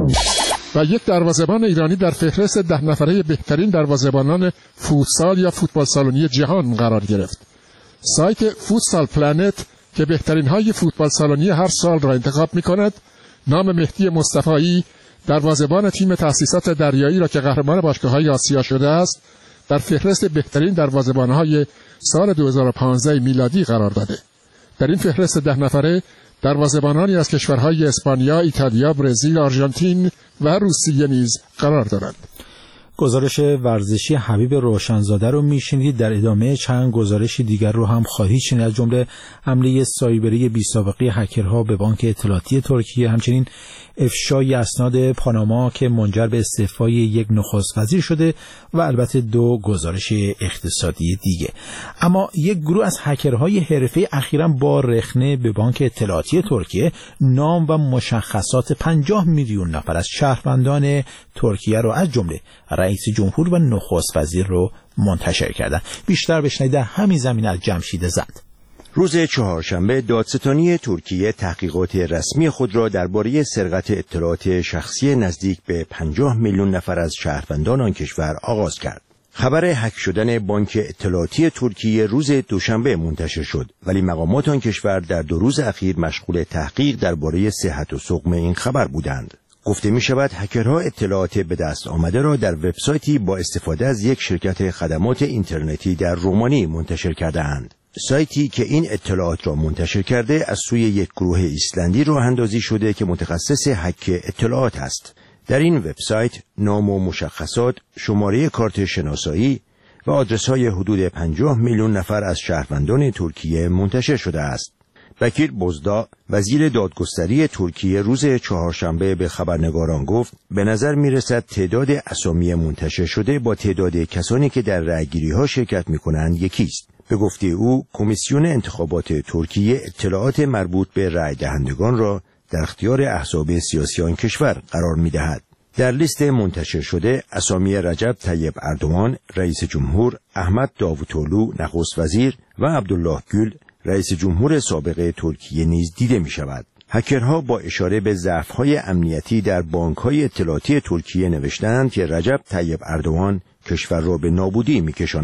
و یک دروازه‌بان ایرانی در فهرست ده نفره بهترین دروازه‌بانان فوتسال یا فوتبال سالونی جهان قرار گرفت. سایت فوتسال پلنت که بهترین های فوتبال سالونی هر سال را انتخاب می‌کند، نام مهدی مصطفایی دروازه‌بان تیم تأسیسات دریایی را که قهرمان باشگاه‌های آسیا شده است، در فهرست بهترین دروازه‌بان‌های سال دو هزار و پانزده میلادی قرار داده. در این فهرست ده نفره دروازه‌بانانی از کشورهای اسپانیا، ایتالیا، برزیل، آرژانتین و روسیه نیز قرار دارند. گزارش ورزشی حبیب روشنزاده رو میشنید. در ادامه چند گزارش دیگر رو هم خواهید شنید، از جمله حمله سایبری بی سابقه هکرها به بانک اطلاعاتی ترکیه، همچنین افشای اسناد پاناما که منجر به استعفای یک نخست وزیر شده و البته دو گزارش اقتصادی دیگه. اما یک گروه از هکرهای حرفه‌ای اخیراً با رخنه به بانک اطلاعاتی ترکیه نام و مشخصات پنجاه میلیون نفر از شهروندان ترکیه رو از جمله رئیس جمهور و نخست وزیر رو منتشر کردن. بیشتر بشنوید همین زمینه از جمشید زند. روز چهارشنبه دادستانی ترکیه تحقیقات رسمی خود را درباره سرقت اطلاعات شخصی نزدیک به پنجاه میلیون نفر از شهروندان آن کشور آغاز کرد. خبر هک شدن بانک اطلاعاتی ترکیه روز دوشنبه منتشر شد، ولی مقامات آن کشور در دو روز اخیر مشغول تحقیق درباره صحت و سقم این خبر بودند. گفته می شود هکرها اطلاعات به دست آمده را در وبسایتی با استفاده از یک شرکت خدمات اینترنتی در رومانی منتشر کرده‌اند. سایتی که این اطلاعات را منتشر کرده از سوی یک گروه ایسلندی راه اندازی شده که متخصص هک اطلاعات است. در این وبسایت نام و مشخصات، شماره کارت شناسایی و آدرس‌های حدود پنجاه میلیون نفر از شهروندان ترکیه منتشر شده است. بکیر بوزدا وزیر دادگستری ترکیه روز چهارشنبه به خبرنگاران گفت به نظر می‌رسد تعداد اسامی منتشر شده با تعداد کسانی که در رأی‌گیری‌ها شرکت می‌کنند یکی است. به گفته او کمیسیون انتخابات ترکیه اطلاعات مربوط به رأی دهندگان را در اختیار احزاب سیاسی آن کشور قرار می‌دهد. در لیست منتشر شده اسامی رجب طیب اردوغان رئیس جمهور، احمد داوطلو نخست وزیر و عبدالله گül رئیس جمهور سابق ترکیه نیز دیده می شود. هکرها با اشاره به ضعف‌های امنیتی در بانک‌های اطلاعاتی ترکیه نوشتند که رجب طیب اردوغان کشور را به نابودی می‌کشاند.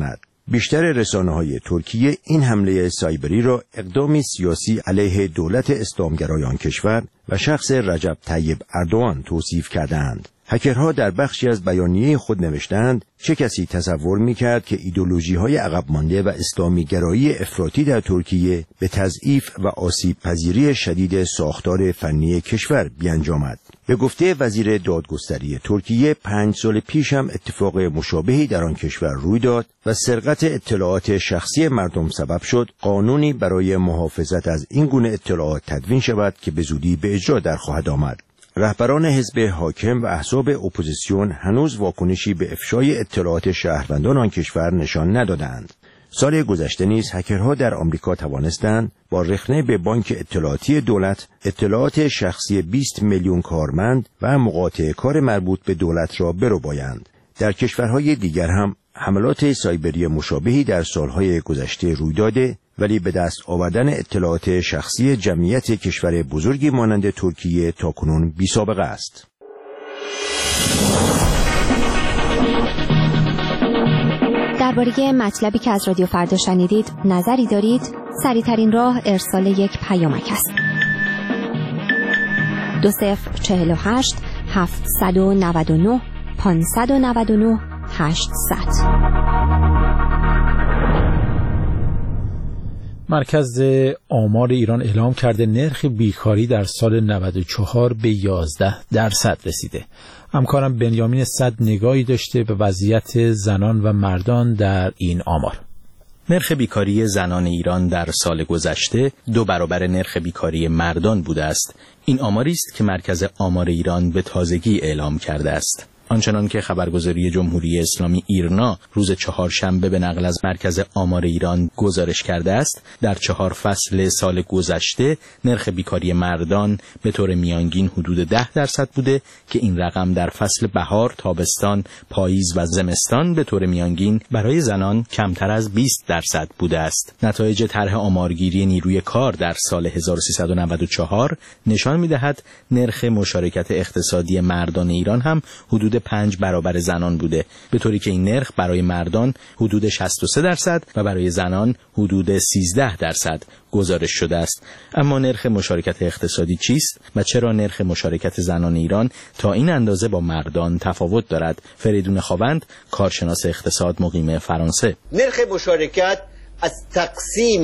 بیشتر رسانه‌های ترکیه این حمله سایبری را اقدامی سیاسی علیه دولت اسلامگرایان کشور و شخص رجب طیب اردوغان توصیف کردند. هکرها در بخشی از بیانیه خود نوشتند چه کسی تصور می‌کرد که ایدئولوژی‌های عقب مانده و اسلامی گرایی افراطی در ترکیه به تضعیف و آسیب پذیری شدید ساختار فنی کشور بیانجامد. به گفته وزیر دادگستری ترکیه پنج سال پیش هم اتفاق مشابهی در آن کشور روی داد و سرقت اطلاعات شخصی مردم سبب شد قانونی برای محافظت از این گونه اطلاعات تدوین شود که به زودی به اجرا در خواهد آمد. رهبران حزب حاکم و احزاب اپوزیسیون هنوز واکنشی به افشای اطلاعات شهروندان آن کشور نشان ندادند. سال گذشته نیز هکرها در آمریکا توانستند با رخنه به بانک اطلاعاتی دولت اطلاعات شخصی بیست میلیون کارمند و مقاطع کار مربوط به دولت را بربایند. در کشورهای دیگر هم حملات سایبری مشابهی در سالهای گذشته روی داده، ولی به دست آوردن اطلاعات شخصی جمعیت کشور بزرگی مانند ترکیه تاکنون بی‌سابقه است. درباره مطلبی که از رادیو فردا شنیدید نظری دارید؟ سریع‌ترین راه ارسال یک پیامک است. دو صفر چهل و هشت هفتصد و نود و نه پانصد و نود و نه هشتصد. مرکز آمار ایران اعلام کرده نرخ بیکاری در سال نود و چهار به یازده درصد رسیده. همکارم بنیامین صد نگاهی داشته به وضعیت زنان و مردان در این آمار. نرخ بیکاری زنان ایران در سال گذشته دو برابر نرخ بیکاری مردان بوده است. این آماری است که مرکز آمار ایران به تازگی اعلام کرده است. آنچنان که خبرگزاری جمهوری اسلامی ایرنا روز چهارشنبه به نقل از مرکز آمار ایران گزارش کرده است، در چهار فصل سال گذشته نرخ بیکاری مردان به طور میانگین حدود ده درصد بوده که این رقم در فصل بهار، تابستان، پاییز و زمستان به طور میانگین برای زنان کمتر از بیست درصد بوده است. نتایج طرح آمارگیری نیروی کار در سال هزار و سیصد و نود و چهار نشان می‌دهد نرخ مشارکت اقتصادی مردان ایران هم حدود پنج برابر زنان بوده، به طوری که این نرخ برای مردان حدود شصت و سه درصد و برای زنان حدود سیزده درصد گزارش شده است. اما نرخ مشارکت اقتصادی چیست و چرا نرخ مشارکت زنان ایران تا این اندازه با مردان تفاوت دارد؟ فریدون خاوند، کارشناس اقتصاد مقیم فرانسه: نرخ مشارکت از تقسیم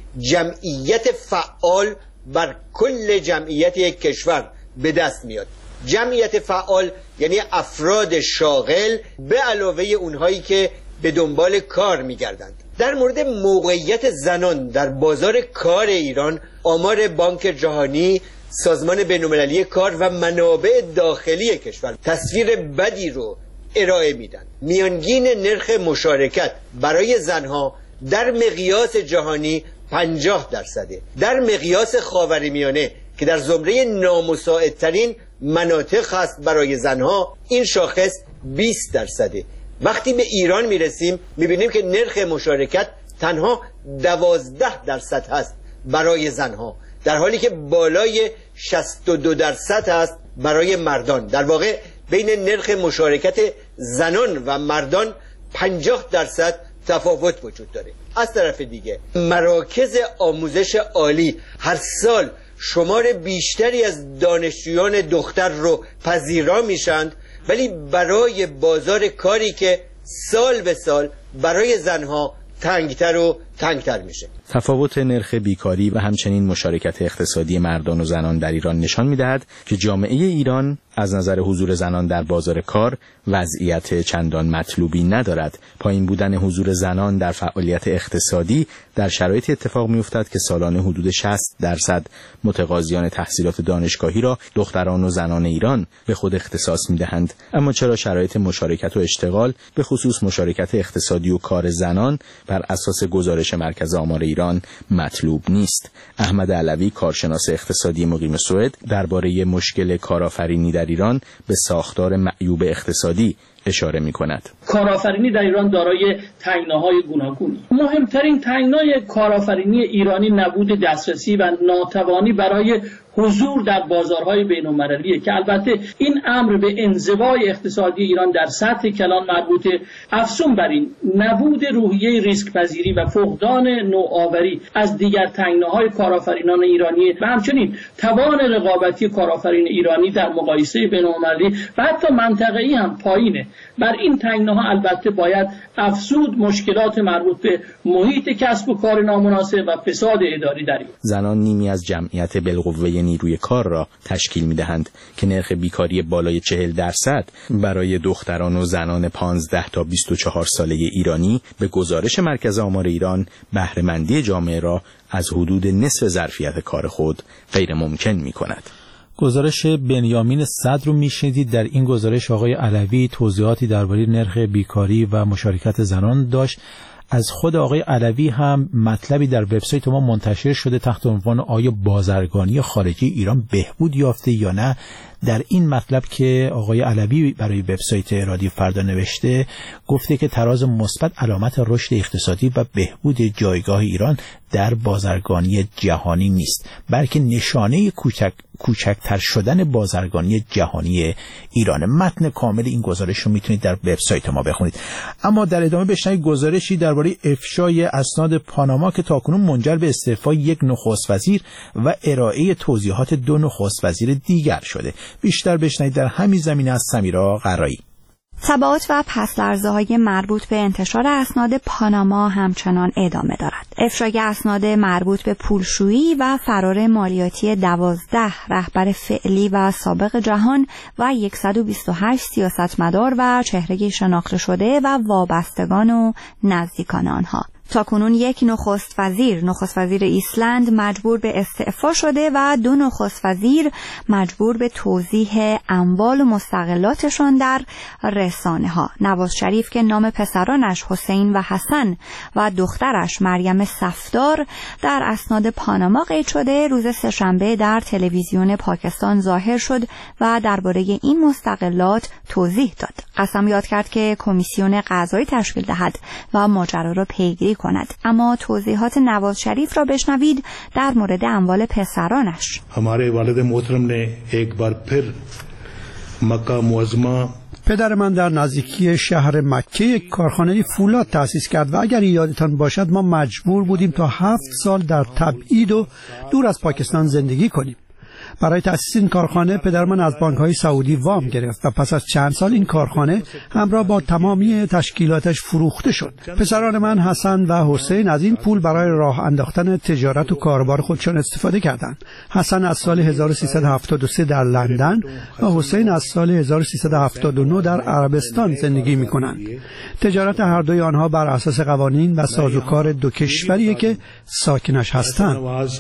جمعیت فعال بر کل جمعیت یک کشور به دست میاد. جمعیت فعال یعنی افراد شاغل به علاوه اونهایی که به دنبال کار میگردند. در مورد موقعیت زنان در بازار کار ایران، آمار بانک جهانی، سازمان بین‌المللی کار و منابع داخلی کشور تصویر بدی رو ارائه میدن. میانگین نرخ مشارکت برای زنها در مقیاس جهانی پنجاه درصده. در مقیاس خاورمیانه که در زمره نامساعدترین مناطق هست برای زنها، این شاخص بیست درصده. وقتی به ایران میرسیم میبینیم که نرخ مشارکت تنها دوازده درصد هست برای زنها، در حالی که بالای شصت و دو درصد هست برای مردان. در واقع بین نرخ مشارکت زنان و مردان پنجاه درصد تفاوت وجود داره. از طرف دیگه مراکز آموزش عالی هر سال شمار بیشتری از دانشجویان دختر رو پذیرا میشند، ولی برای بازار کاری که سال به سال برای زنها تنگتر و تنگتر میشه. تفاوت نرخ بیکاری و همچنین مشارکت اقتصادی مردان و زنان در ایران نشان می‌دهد که جامعه ایران از نظر حضور زنان در بازار کار وضعیت چندان مطلوبی ندارد. پایین بودن حضور زنان در فعالیت اقتصادی در شرایطی اتفاق می‌افتد که سالانه حدود شصت درصد متقاضیان تحصیلات دانشگاهی را دختران و زنان ایران به خود اختصاص می‌دهند. اما چرا شرایط مشارکت و اشتغال، به خصوص مشارکت اقتصادی و کار زنان، بر اساس گزارش مرکز آمار ایران مطلوب نیست؟ احمد علوی، کارشناس اقتصادی مقیم سوئد، درباره مشکل کارآفرینی در ایران به ساختار معیوب اقتصادی اشاره می‌کند. کارآفرینی در ایران دارای تنگناهای گوناگونی. مهمترین تنگنای کارآفرینی ایرانی نبود دسترسی و ناتوانی برای حضور در بازارهای بین‌المللیه که البته این امر به انزوای اقتصادی ایران در سطح کلان مربوطه. افزون بر این نبود روحیه ریسک پذیری و فقدان نوآوری از دیگر تنگناهای کارآفرینان ایرانی و همچنین توان رقابتی کارآفرین ایرانی در مقایسه بین‌المللی و حتی منطقه‌ای هم پایینه. بر این تنگناها البته باید افزود مشکلات مربوط به محیط کسب و کار نامناسب و فساد اداری در این. زنان نیمی از جمعیت بالقوه نیروی کار را تشکیل می‌دهند که نرخ بیکاری بالای چهل درصد برای دختران و زنان پانزده تا بیست و چهار ساله ایرانی به گزارش مرکز آمار ایران بهره‌مندی جامعه را از حدود نصف ظرفیت کار خود غیر ممکن می‌کند. گزارش بنیامین صدر رو میشنیدید. در این گزارش آقای علوی توضیحاتی درباره نرخ بیکاری و مشارکت زنان داشت. از خود آقای علوی هم مطلبی در وبسایت ما منتشر شده تحت عنوان آیا بازرگانی خارجی ایران بهبود یافته یا نه. در این مطلب که آقای علوی برای وبسایت رادیو فردا نوشته گفته که تراز مثبت علامت رشد اقتصادی و بهبود جایگاه ایران در بازرگانی جهانی نیست، بلکه نشانه کوچک کوچکتر شدن بازرگانی جهانی ایران. متن کامل این گزارش رو میتونید در وبسایت ما بخونید. اما در ادامه بشنوید گزارشی درباره افشای اسناد پاناما که تاکنون منجر به استعفای یک نخست وزیر و ارائه توضیحات دو نخست وزیر دیگر شده. بیشتر بشنوید در همین زمینه از سمیرا قرایی. تبعات و پس‌لرزه‌های مربوط به انتشار اسناد پاناما همچنان ادامه دارد. افشای اسناد مربوط به پولشویی و فرار مالیاتی دوازده رهبر فعلی و سابق جهان و صد و بیست و هشت سیاستمدار و چهره شناخته شده و وابستگان و نزدیکان آنها. تاکنون یک نخست وزیر، نخست وزیر ایسلند مجبور به استعفا شده و دو نخست وزیر مجبور به توضیح اموال و مستقلاتشان در رسانه ها. نواز شریف که نام پسرانش حسین و حسن و دخترش مریم صفدار در اسناد پاناما قید شده، روز سه‌شنبه در تلویزیون پاکستان ظاهر شد و درباره این مستقلات توضیح داد. قسم یاد کرد که کمیسیون قضایی تشکیل دهد و ماجرا را پیگیری کند. اما توضیحات نواز شریف را بشنوید در مورد اموال پسرانش. हमारे वालिद मोहतरम ने एक बार फिर मक्का मुअज़्ज़मा پدر من در نزدیکی شهر مکه یک کارخانه فولاد تأسیس کرد و اگر یادتان باشد ما مجبور بودیم تا هفت سال در تبعید و دور از پاکستان زندگی کنیم. برای تأسیس این کارخانه پدر من از بانک‌های سعودی وام گرفت و پس از چند سال این کارخانه همراه با تمامی تشکیلاتش فروخته شد. پسران من حسن و حسین از این پول برای راه انداختن تجارت و کاروبار خودشان استفاده کردند. حسن از سال هزار و سیصد و هفتاد و سه در لندن و حسین از سال هزار و سیصد و هفتاد و نه در عربستان زندگی می‌کنند. تجارت هر دوی آنها بر اساس قوانین و سازوکار دو کشوریه که ساکنش هستند.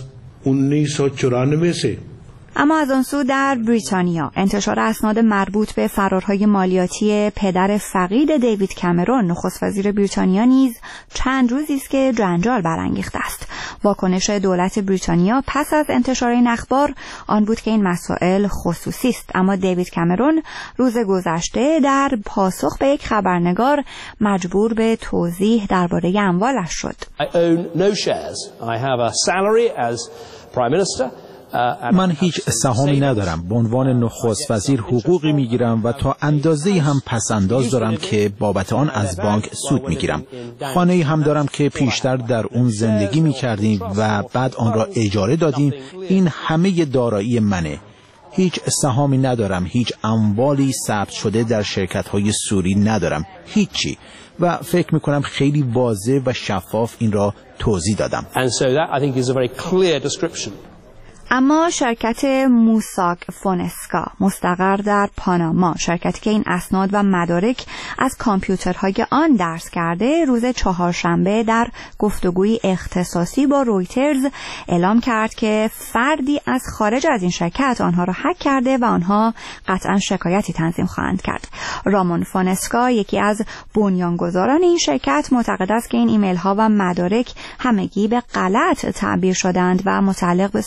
اما از آن سو در بریتانیا انتشار اسناد مربوط به فرارهای مالیاتی پدر فقید دیوید کامرون نخست وزیر بریتانیا نیز چند روزی است که جنجال برانگیخته است. واکنش دولت بریتانیا پس از انتشار این اخبار آن بود که این مسائل خصوصی است، اما دیوید کامرون روز گذشته در پاسخ به یک خبرنگار مجبور به توضیح درباره اموالش شد. I own no shares. I have a salary as Prime Minister. من هیچ سهامی ندارم. به عنوان نخست وزیر حقوقی میگیرم و تا اندازه‌ای هم پس انداز دارم که بابت آن از بانک سود میگیرم. خانه‌ای هم دارم که پیشتر در اون زندگی میکردیم و بعد آن را اجاره دادیم. این همه دارایی منه. هیچ سهامی ندارم، هیچ اموالی ثبت شده در شرکت‌های سوری ندارم، هیچی. و فکر میکنم خیلی واضح و شفاف این را توضیح دادم. And so that I think is a very clear description. اما شرکت موساک فونسکا مستقر در پاناما، شرکتی که این اسناد و مدارک از کامپیوترهای آن درس کرده، روز چهارشنبه در گفتگوی اختصاصی با رویترز اعلام کرد که فردی از خارج از این شرکت آنها را هک کرده و آنها قطعا شکایتی تنظیم خواهند کرد. رامون فونسکا، یکی از بنیانگذاران این شرکت، معتقد است که این ایمیل ها و مدارک همگی به غلط تعبیر شدند و متعلق به سالهای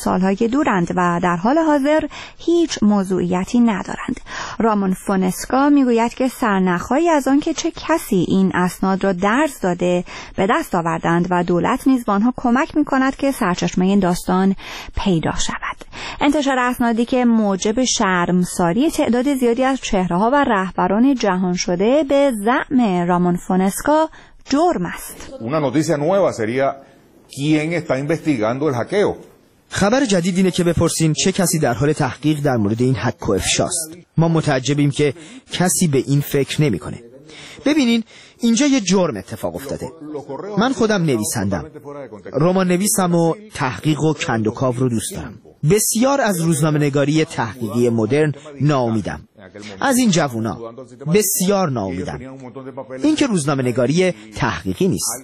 دورند و در حال حاضر هیچ موضوعیتی ندارند. رامون فونسکا میگوید که سرنخ‌هایی از آن که چه کسی این اسناد را درز داده به دست آوردند و دولت نیز به آنها کمک می‌کند که سرچشمه این داستان پیدا شود. انتشار اسنادی که موجب شرمساری تعداد زیادی از چهره‌ها و رهبران جهان شده به زعم رامون فونسکا جرم است. Una noticia nueva sería quién está investigando el hackeo. خبر جدید اینه که بپرسیم چه کسی در حال تحقیق در مورد این حک و افشاست. ما متعجبیم که کسی به این فکر نمی‌کنه. ببینین اینجا یه جرم اتفاق افتاده. من خودم نویسندم، رمان نویسم و تحقیق و کندوکاو رو دوست دارم. بسیار از روزنامه‌نگاری تحقیقی مدرن ناامیدم. از این جوونا بسیار ناامیدم. این که روزنامه‌نگاری تحقیقی نیست.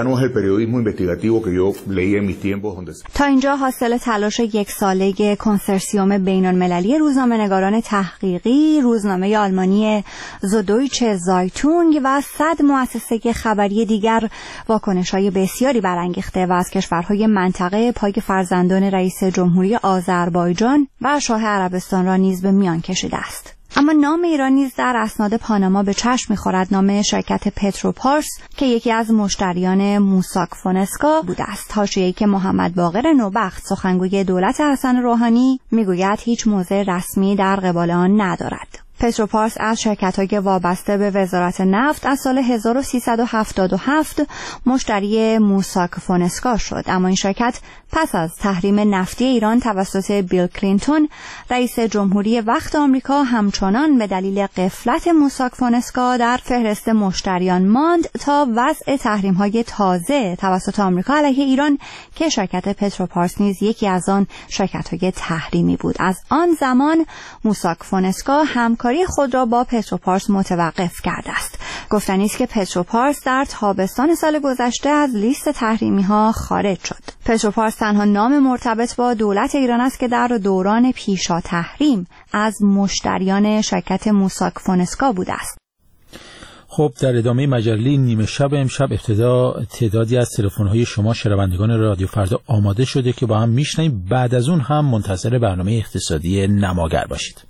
تا اینجا حاصل تلاش یک ساله کنسرسیوم بین‌المللی روزنامه‌نگاران تحقیقی، روزنامه آلمانی زودویچه زایتونگ و صد مؤسسه خبری دیگر واکنش‌های بسیاری برانگیخته و از کشورهای منطقه پای فرزندان رئیس جمهوری آذربایجان و شاه عربستان را نیز به میان کشیده است. اما نام ایران نیز در اسناد پاناما به چشم می‌خورد. نام شرکت پتروپارس که یکی از مشتریان موساک فونسکا بوده است. حاشیه‌ای که محمد باقر نوبخت سخنگوی دولت حسن روحانی میگوید هیچ موضع رسمی در قبال آن ندارد. پتروپارس از شرکت‌های وابسته به وزارت نفت از سال هزار و سیصد و هفتاد و هفت مشتری موساک فونسکا شد، اما این شرکت پس از تحریم نفتی ایران توسط بیل کلینتون رئیس جمهوری وقت آمریکا همچنان به دلیل غفلت موساک فونسکا در فهرست مشتریان ماند تا وضع تحریم‌های تازه توسط آمریکا علیه ایران که شرکت پتروپارس نیز یکی از آن شرکت‌های تحریمی بود. از آن زمان موساک فونسکا همکاری خود را با پتروپارس متوقف کرده است. گفتنی است که پتروپارس در تابستان سال گذشته از لیست تحریمی ها خارج شد. پتروپارس تنها نام مرتبط با دولت ایران است که در دوران پیشا تحریم از مشتریان شرکت موساک فونسکا بوده است. خب در ادامه مجله نیمه شب امشب ابتدا تعدادی از تلفن‌های شما شنوندگان رادیو فردا آماده شده که با هم میشنیم. بعد از اون هم منتظر برنامه اقتصادی نماگر باشید.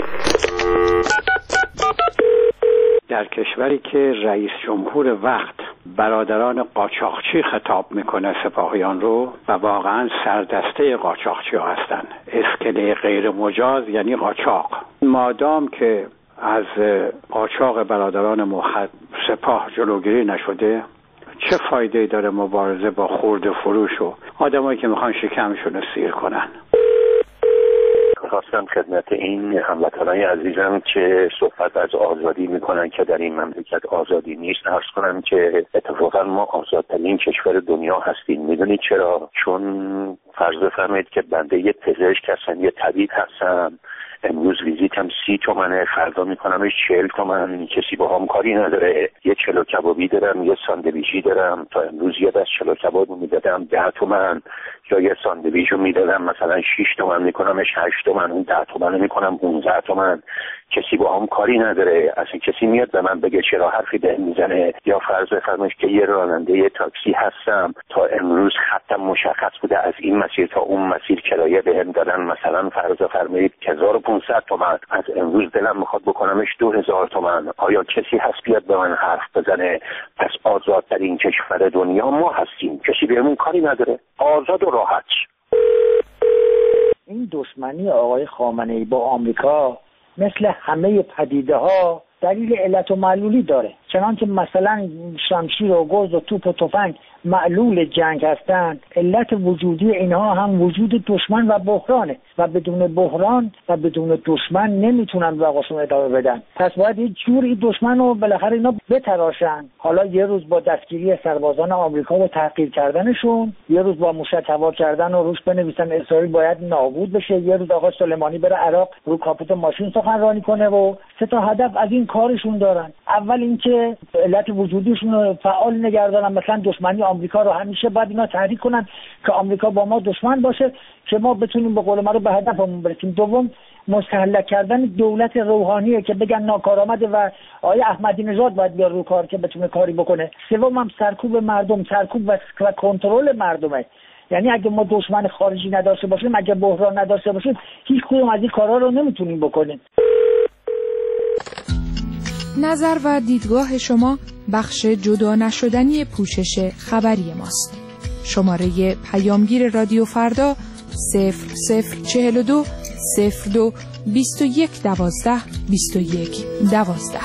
در کشوری که رئیس جمهور وقت برادران قاچاقچی خطاب میکنه سپاهیان رو و واقعا سردسته قاچاقچی ها هستن، اسکله غیر مجاز یعنی قاچاق، مادام که از قاچاق برادران موحد سپاه جلوگیری نشده چه فایده داره مبارزه با خرده فروش و آدمایی که میخوان شکمشون رو سیر کنن؟ خواستم خدمت این هموطنان عزیزم که صحبت از آزادی میکنن که در این مملکت آزادی نیست عرض کنم که اتفاقا ما آزادترین کشور دنیا هستیم. میدونید چرا؟ چون فرض بفرمایید که بنده یه پزشک هستم، یه طبیب هستم، امروز ویزیتم سی تومنه، فردا میکنمش چهل تومن، کسی با هم کاری نداره. یه چلو کبابی دارم، یه ساندویچی دارم، تا امروز یه دست چلو کباب میدادم ده تومن، یا یه ساندویچ رو میدادم مثلا شش تومن، میکنمش هشت تومن، اون ده تومن میکنم پانزده تومن، کسی با هم کاری نداره. اصلا کسی میاد به من بگه چرا حرفی ده میزنه؟ یا فرض بفرمایید که یه راننده یه تاکسی هستم، تا امروز خطم مشخص بوده از این مسیر تا اون مسیر کرایه بهم دادن مثلا فرض بفرمایید هزار و پانصد تومن، از امروز دلم میخواد بکنمش دو هزار تومن. آیا کسی هست بیاد به من حرف بزنه؟ پس آزادترین کشور دنیا ما هستیم، کسی بهمون کاری نداره، آزاد و راحت. این دشمنی آقای خامنه‌ای با آمریکا مثل همه پدیده ها دلیل علت و معلولی داره. چنانکه مثلا شمشیر و گرز و توپ و تفنگ معلول جنگ هستند، علت وجودی اینها هم وجود دشمن و بحرانه و بدون بحران و بدون دشمن نمیتونن واقعشون ادامه بدن. پس باید یه جوری دشمن رو بالاخره اینا بتراشن. حالا یه روز با دستگیری سربازان آمریکا و تحقیر کردنشون، یه روز با موشک هوا کردن و روش بنویسن اسرائیل باید نابود بشه، یه روز آقا سلیمانی بره عراق رو کاپوت ماشین سخنرانی کنه و سه تا هدف از این کارشون دارن. اول اینکه علت وجودیشون رو فعال نگه دارن، مثلا دشمنی آمریکا رو همیشه باید اینا تحریک کنن که آمریکا با ما دشمن باشه که ما بتونیم به قول ما رو به هدفمون برسیم. دوم مستهلک کردن دولت روحانیه که بگن ناکارآمده و آقای احمدی نژاد باید بیاد رو کار که بتونه کاری بکنه. سوم هم سرکوب مردم، سرکوب و کنترل مردمه. یعنی اگه ما دشمن خارجی نداشته باشیم، اگه بحران نداشته باشیم، هیچ کدوم از این کارا رو نمیتونیم بکنیم. نظر و دیدگاه شما بخش جدا نشدنی پوشش خبری ماست. شماره پیامگیر رادیو فردا صفر صفر چهل و دو صفر دو بیست و یک دوازده بیست و یک دوازده.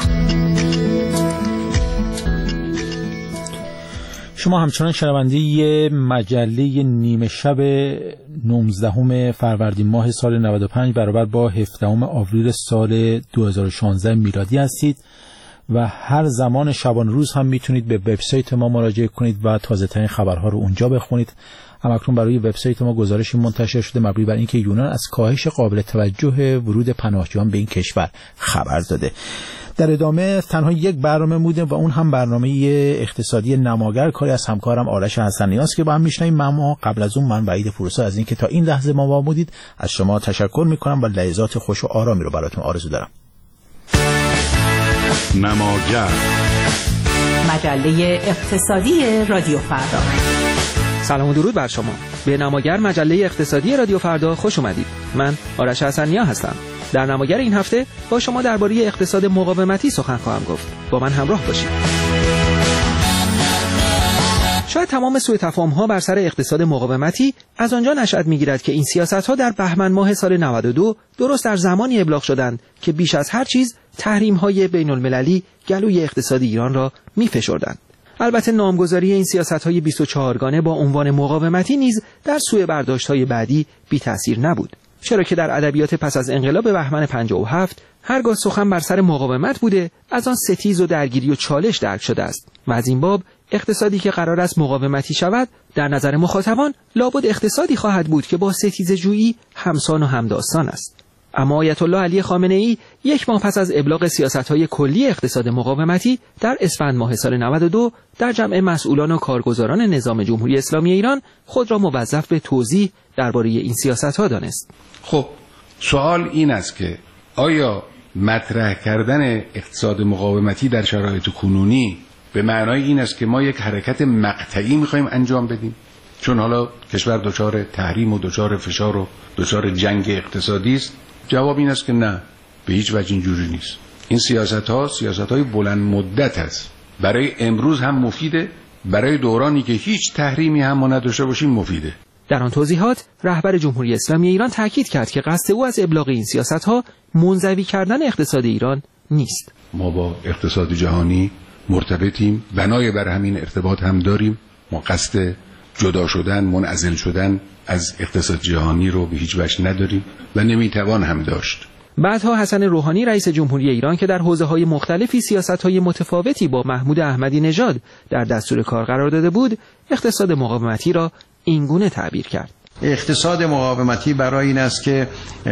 شما همچنان شنونده مجله نیمه شب نوزدهم فروردین ماه سال نود و پنج برابر با هفدهم آوریل سال دو هزار و شانزده میلادی هستید و هر زمان شبان روز هم میتونید به وبسایت ما مراجعه کنید و تازه ترین خبرها رو اونجا بخونید. همکنون برای وبسایت ما گزارشی منتشر شده مبنی بر اینکه یونان از کاهش قابل توجه ورود پناهجویان به این کشور خبر داده. در ادامه تنها یک برنامه بوده و اون هم برنامه اقتصادی نماگر، کاری از همکارم آرش حسنی است که با هم میشنویم. اما قبل از اون من وحید فروسا از اینکه تا این لحظه ما با بودید از شما تشکر میکنم و لحظات خوش و آرامی رو براتون آرزو دارم. نماگر، مجله اقتصادی رادیو فردا. سلام و درود بر شما. به نماگر مجله اقتصادی رادیو فردا خوش اومدید. من آرش حسنیا هستم. در نماگر این هفته با شما درباره اقتصاد مقاومتی سخن خواهم گفت. با من همراه باشید. شاید تمام سوء تفاهم‌ها بر سر اقتصاد مقاومتی از آنجا نشأت می‌گیرد که این سیاست‌ها در بهمن ماه سال نود و دو درست در زمانی ابلاغ شدند که بیش از هر چیز تحریم‌های بین‌المللی گلوی اقتصاد ایران را می‌فشردند. البته نامگذاری این سیاست‌های بیست و چهار گانه با عنوان مقاومتی نیز در سوء برداشت‌های بعدی بی تأثیر نبود. چرا که در ادبیات پس از انقلاب بهمن پنجاه و هفت هرگاه سخن بر سر مقاومت بوده، از آن ستیز و درگیری و چالش درک شده است و از این باب اقتصادی که قرار است مقاومتی شود در نظر مخاطبان لابد اقتصادی خواهد بود که با ستیز جویی همسان و همداستان است. اما آیت الله علی خامنه ای یک ماه پس از ابلاغ سیاست‌های کلی اقتصاد مقاومتی در اسفند ماه سال نود و دو در جمع مسئولان و کارگزاران نظام جمهوری اسلامی ایران خود را موظف به توضیح درباره این سیاست‌ها دانست. خب سوال این است که آیا مطرح کردن اقتصاد مقاومتی در شرایط کنونی به معنای این است که ما یک حرکت مقطعی می‌خوایم انجام بدیم چون حالا کشور دچار تحریم و دچار فشار و دچار جنگ اقتصادی است؟ جواب این است که نه، به هیچ وجه اینجوری نیست. این سیاست‌ها سیاست‌های بلند مدت است. برای امروز هم مفیده، برای دورانی که هیچ تحریمی هم ما نداشته باشیم مفیده. در آن توضیحات رهبر جمهوری اسلامی ایران تاکید کرد که قصد او از ابلاغ این سیاست‌ها منزوی کردن اقتصاد ایران نیست. ما با اقتصاد جهانی مرتبطیم، بنای بر همین ارتباط هم داریم. ما قصد جدا شدن، منعزل شدن از اقتصاد جهانی رو به هیچ وجه نداریم و نمیتوان هم داشت. بعدها حسن روحانی رئیس جمهوری ایران که در حوزه‌های مختلفی سیاست‌های متفاوتی با محمود احمدی نژاد در دستور کار قرار داده بود، اقتصاد مقاومتی را این گونه تعبیر کرد. اقتصاد مقاومتی برای این است که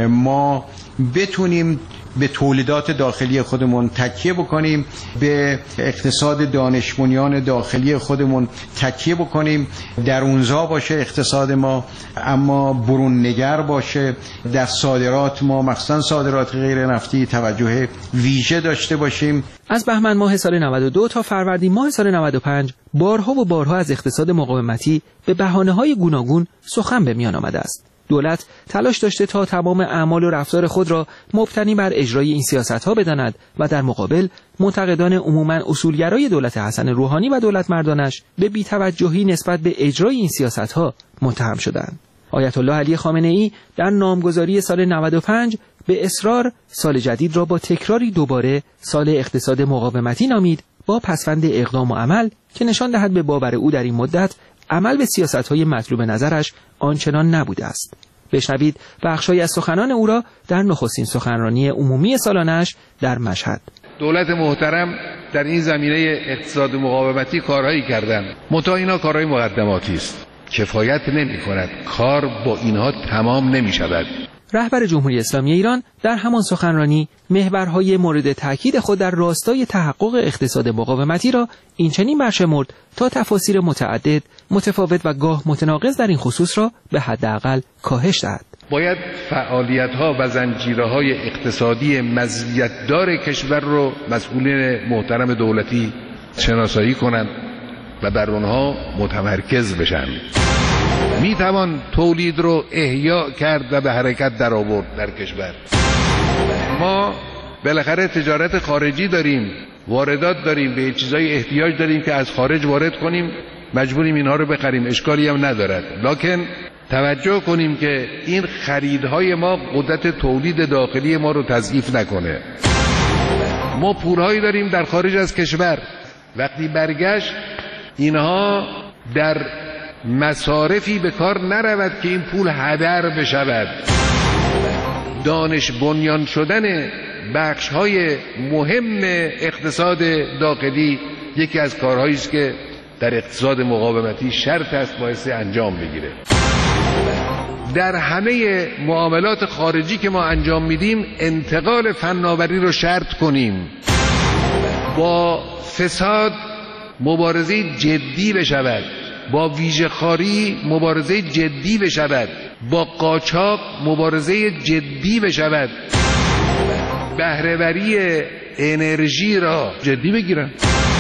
ما بتونیم به تولیدات داخلی خودمون تکیه بکنیم، به اقتصاد دانش بنیان داخلی خودمون تکیه بکنیم، درونزا باشه اقتصاد ما اما برون نگر باشه، در صادرات ما مخصوصا صادرات غیر نفتی توجه ویژه داشته باشیم. از بهمن ماه سال نود و دو تا فروردین ماه سال نود و پنج بارها و بارها از اقتصاد مقاومتی به بهانه‌های گوناگون سخن به میان آمده است. دولت تلاش داشته تا تمام اعمال و رفتار خود را مبتنی بر اجرای این سیاست‌ها بداند و در مقابل منتقدان عموماً اصولگرای دولت حسن روحانی و دولت مردانش به بی‌توجهی نسبت به اجرای این سیاست‌ها متهم شدند. آیت الله علی خامنه ای در نامگذاری سال نود و پنج به اصرار سال جدید را با تکراری دوباره سال اقتصاد مقاومتی نامید، با پسوند اقدام و عمل که نشان دهد به باور او در این مدت عمل به سیاست‌های مطلوب نظرش آنچنان نبوده است. بشنوید بخش‌هایی از سخنان او را در نخستین سخنرانی عمومی سالانه‌اش در مشهد. دولت محترم در این زمینه اقتصاد مقاومتی کارهایی کردند. منتها اینا کارهای مقدماتی است. کفایت نمی‌کند. کار با اینها تمام نمی‌شود. رهبر جمهوری اسلامی ایران در همان سخنرانی محورهای مورد تاکید خود در راستای تحقق اقتصاد مقاومتی را اینچنین برشمرد تا تفاسیر متعدد، متفاوت و گاه متناقض در این خصوص را به حداقل کاهش دهد. باید فعالیت‌ها و زنجیره‌های اقتصادی مزیت‌دار کشور را مسئولین محترم دولتی شناسایی کنند و بر آنها متمرکز بشن. میتوان تولید رو احیا کرد و به حرکت در آورد در کشور. ما بالاخره تجارت خارجی داریم، واردات داریم، به چیزای احتیاج داریم که از خارج وارد کنیم، مجبوریم اینها رو بخریم، اشکالی هم ندارد. لکن توجه کنیم که این خریدهای ما قدرت تولید داخلی ما رو تضعیف نکنه. ما پولهایی داریم در خارج از کشور، وقتی برگشت اینها در مصارفی به کار نرود که این پول هدر بشود. دانش بنیان شدن بخش‌های مهم اقتصاد داخلی یکی از کارهایی است که در اقتصاد مقاومتی شرط است باعث انجام بگیره. در همه معاملات خارجی که ما انجام میدیم انتقال فناوری رو شرط کنیم، با فساد مبارزه جدی بشود، با ویژه‌خواری مبارزه جدی بشود، با قاچاق مبارزه جدی بشود، بهره‌وری انرژی را جدی بگیرن،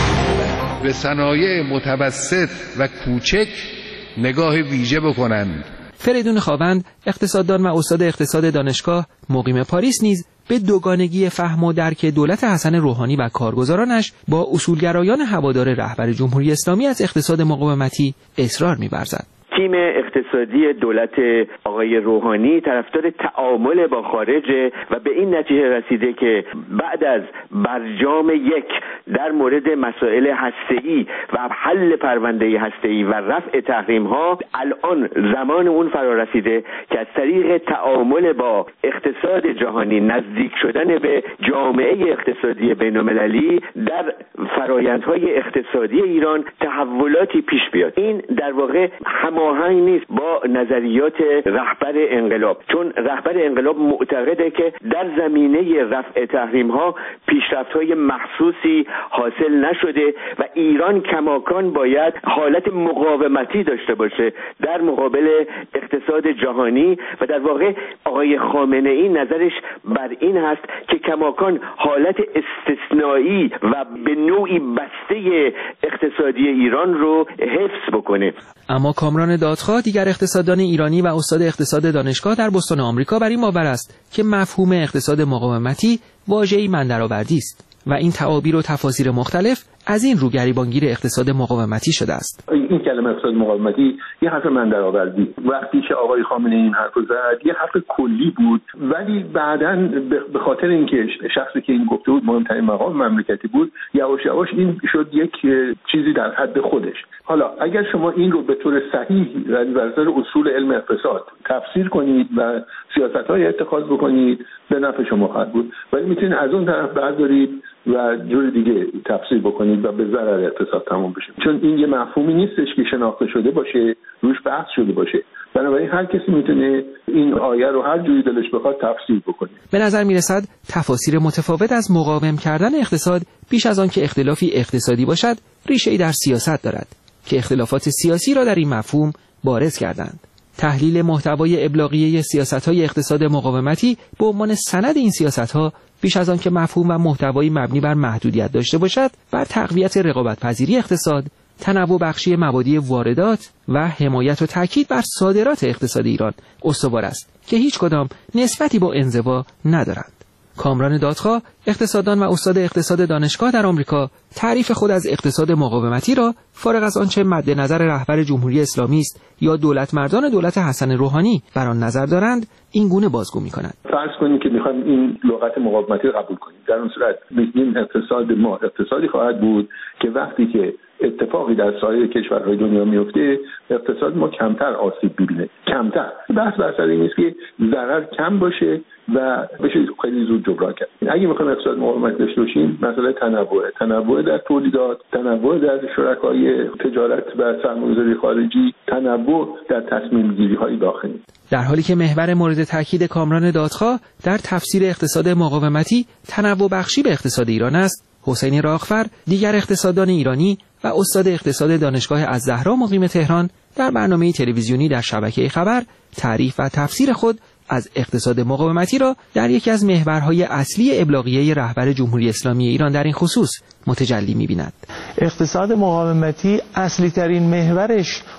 به صنایع متوسط و کوچک نگاه ویژه بکنند. فریدون خوابند، اقتصاددان و استاد اقتصاد دانشگاه مقیم پاریس، نیز به دوگانگی فهم و درک دولت حسن روحانی و کارگزارانش با اصولگرایان هوادار رهبر جمهوری اسلامی از اقتصاد مقاومتی اصرار می‌ورزد. تیم اقتصادی دولت آقای روحانی طرفدار تعامل با خارج و به این نتیجه رسیده که بعد از برجام یک در مورد مسائل هسته‌ای و حل پرونده هسته‌ای و رفع تحریم‌ها، الان زمان اون فرا رسیده که از طریق تعامل با اقتصاد جهانی، نزدیک شدن به جامعه اقتصادی بین‌المللی، در فرآیندهای اقتصادی ایران تحولاتی پیش بیاد. این در واقع هماهنگ نیست با نظریات رهبر انقلاب، چون رهبر انقلاب معتقده که در زمینه رفع تحریم‌ها پیشرفت‌های محسوسی حاصل نشده و ایران کماکان باید حالت مقاومتی داشته باشه در مقابل اقتصاد جهانی و در واقع آقای خامنه‌ای نظرش بر این هست که کماکان حالت استثنایی و به نوعی بسته اقتصادی ایران رو حفظ بکنه. اما کامران دادخواه، دیگر اقتصاددان ایرانی و استاد اقتصاد دانشگاه در بوستون آمریکا، بر این باور است که مفهوم اقتصاد مقاومتی واژه‌ای مندرآوردی است و این تعابیر و تفاسیر مختلف از این رو گریبانگیر اقتصاد مقاومتی شده است. این کلمه اقتصاد مقاومتی یه حرف مندرآوردی، وقتی که آقای خامنه‌ای این حرف زد یه حرف کلی بود، ولی بعداً به خاطر اینکه شخصی که این گفته بود مهمترین مقام مملکتی بود، یواش یواش این شد یک چیزی در حد خودش. حالا اگر شما این رو به طور صحیح بر اساس اصول علم اقتصاد تفسیر کنید و سیاست‌های اتخاذ بکنید، به نفع شما خواهد بود، ولی میتونید از اون طرف بردارید و جور دیگه تفسیر بکنید و به ضرر اقتصاد تمام بشه، چون این یه مفهومی نیستش که شناخته شده باشه، روش بحث شده باشه. بنابراین هر کسی میتونه این آیه رو هر جوری دلش بخواد تفسیر بکنه. به نظر میرسد تفاسیر متفاوت از مقاوم کردن اقتصاد بیش از آن که اختلافی اقتصادی باشد، ریشه‌ای در سیاست دارد که اختلافات سیاسی را در این مفهوم بارز کردند. تحلیل محتوای ابلاغیه سیاست‌های اقتصاد مقاومتی به عنوان سند این سیاست‌ها بیش از آن که مفهوم و محتوایی مبنی بر محدودیت داشته باشد، بر تقویت رقابت‌پذیری اقتصاد، تنوع بخشی مبادی واردات و حمایت و تاکید بر صادرات اقتصاد ایران استوار است که هیچ کدام نسبتی با انزوا ندارند. کامران دادخواه، اقتصاددان و استاد اقتصاد دانشگاه در آمریکا، تعریف خود از اقتصاد مقاومتی را فارغ از آنچه مد نظر رهبر جمهوری اسلامی است یا دولت مردان دولت حسن روحانی بر آن نظر دارند، این گونه بازگو می‌کند. فرض کنید که می‌خوایم این لغت مقاومتی را قبول کنیم، در اون صورت می‌گیم اقتصاد ما اقتصادی خواهد بود که وقتی که اتفاقی در سایر کشورهای دنیا میفته، اقتصاد ما کمتر آسیب ببینه، کمتر. بحث بر سر این است که ضرر کم باشه و بشه خیلی زود جبران کرد. اگه میخوایم اقتصاد مقاومت داشته باشیم، مسئله تنوع، تنوع در تولیدات، تنوع در شرکای تجارت و سرمایه‌گذاری خارجی، تنوع در تصمیم گیری های داخلی. در حالی که محور مورد تاکید کامران دادخواه در تفسیر اقتصاد مقاومتی تنوع بخشی به اقتصاد ایران است، حسین راغفر، دیگر اقتصاددان ایرانی و استاد اقتصاد دانشگاه الزهرا مقیم تهران، در برنامه تلویزیونی در شبکه خبر تعریف و تفسیر خود از اقتصاد مقاومتی را در یکی از محورهای اصلی ابلاغیه رهبر جمهوری اسلامی ایران در این خصوص متجلی می‌بیند. اقتصاد مقاومتی اصلی ترین محورش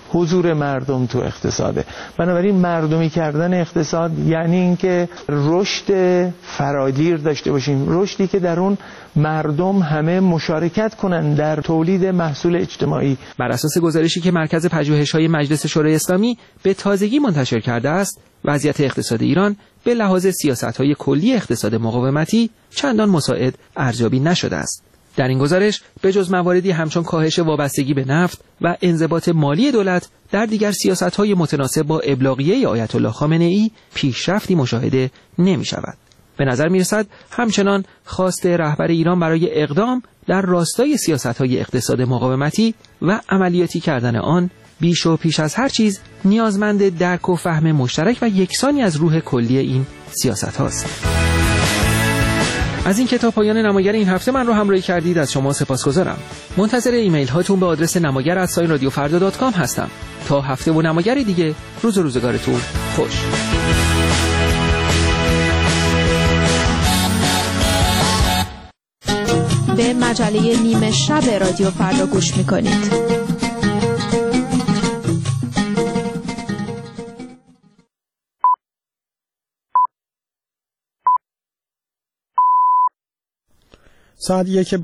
حضور مردم تو اقتصاده. بنابراین مردمی کردن اقتصاد یعنی اینکه رشد فراگیر داشته باشیم، رشدی که در اون مردم همه مشارکت کنند در تولید محصول اجتماعی. بر اساس گزارشی که مرکز پژوهش‌های مجلس شورای اسلامی به تازگی منتشر کرده است، وضعیت اقتصاد ایران به لحاظ سیاست‌های کلی اقتصاد مقاومتی چندان مساعد ارزیابی نشده است. در این گزارش به جز مواردی همچون کاهش وابستگی به نفت و انضباط مالی دولت در دیگر سیاست‌های متناسب با ابلاغیه آیت الله خامنه‌ای پیشرفتی مشاهده نمی‌شود. به نظر می‌رسد همچنان خواست رهبر ایران برای اقدام در راستای سیاست‌های اقتصاد مقاومتی و عملیاتی کردن آن بیش و پیش از هر چیز نیازمند درک و فهم مشترک و یکسانی از روح کلی این سیاست‌هاست. از این کتاب پایان نماگر این هفته من رو همراهی کردید. از شما سپاسگزارم. منتظر ایمیل هاتون به آدرس نماگر ات رادیو فردا دات کام هستم. تا هفته و نماگر دیگه، روز و روزگارتون خوش. به مجله نیمه شب رادیو فردا گوش میکنید. ساعت یک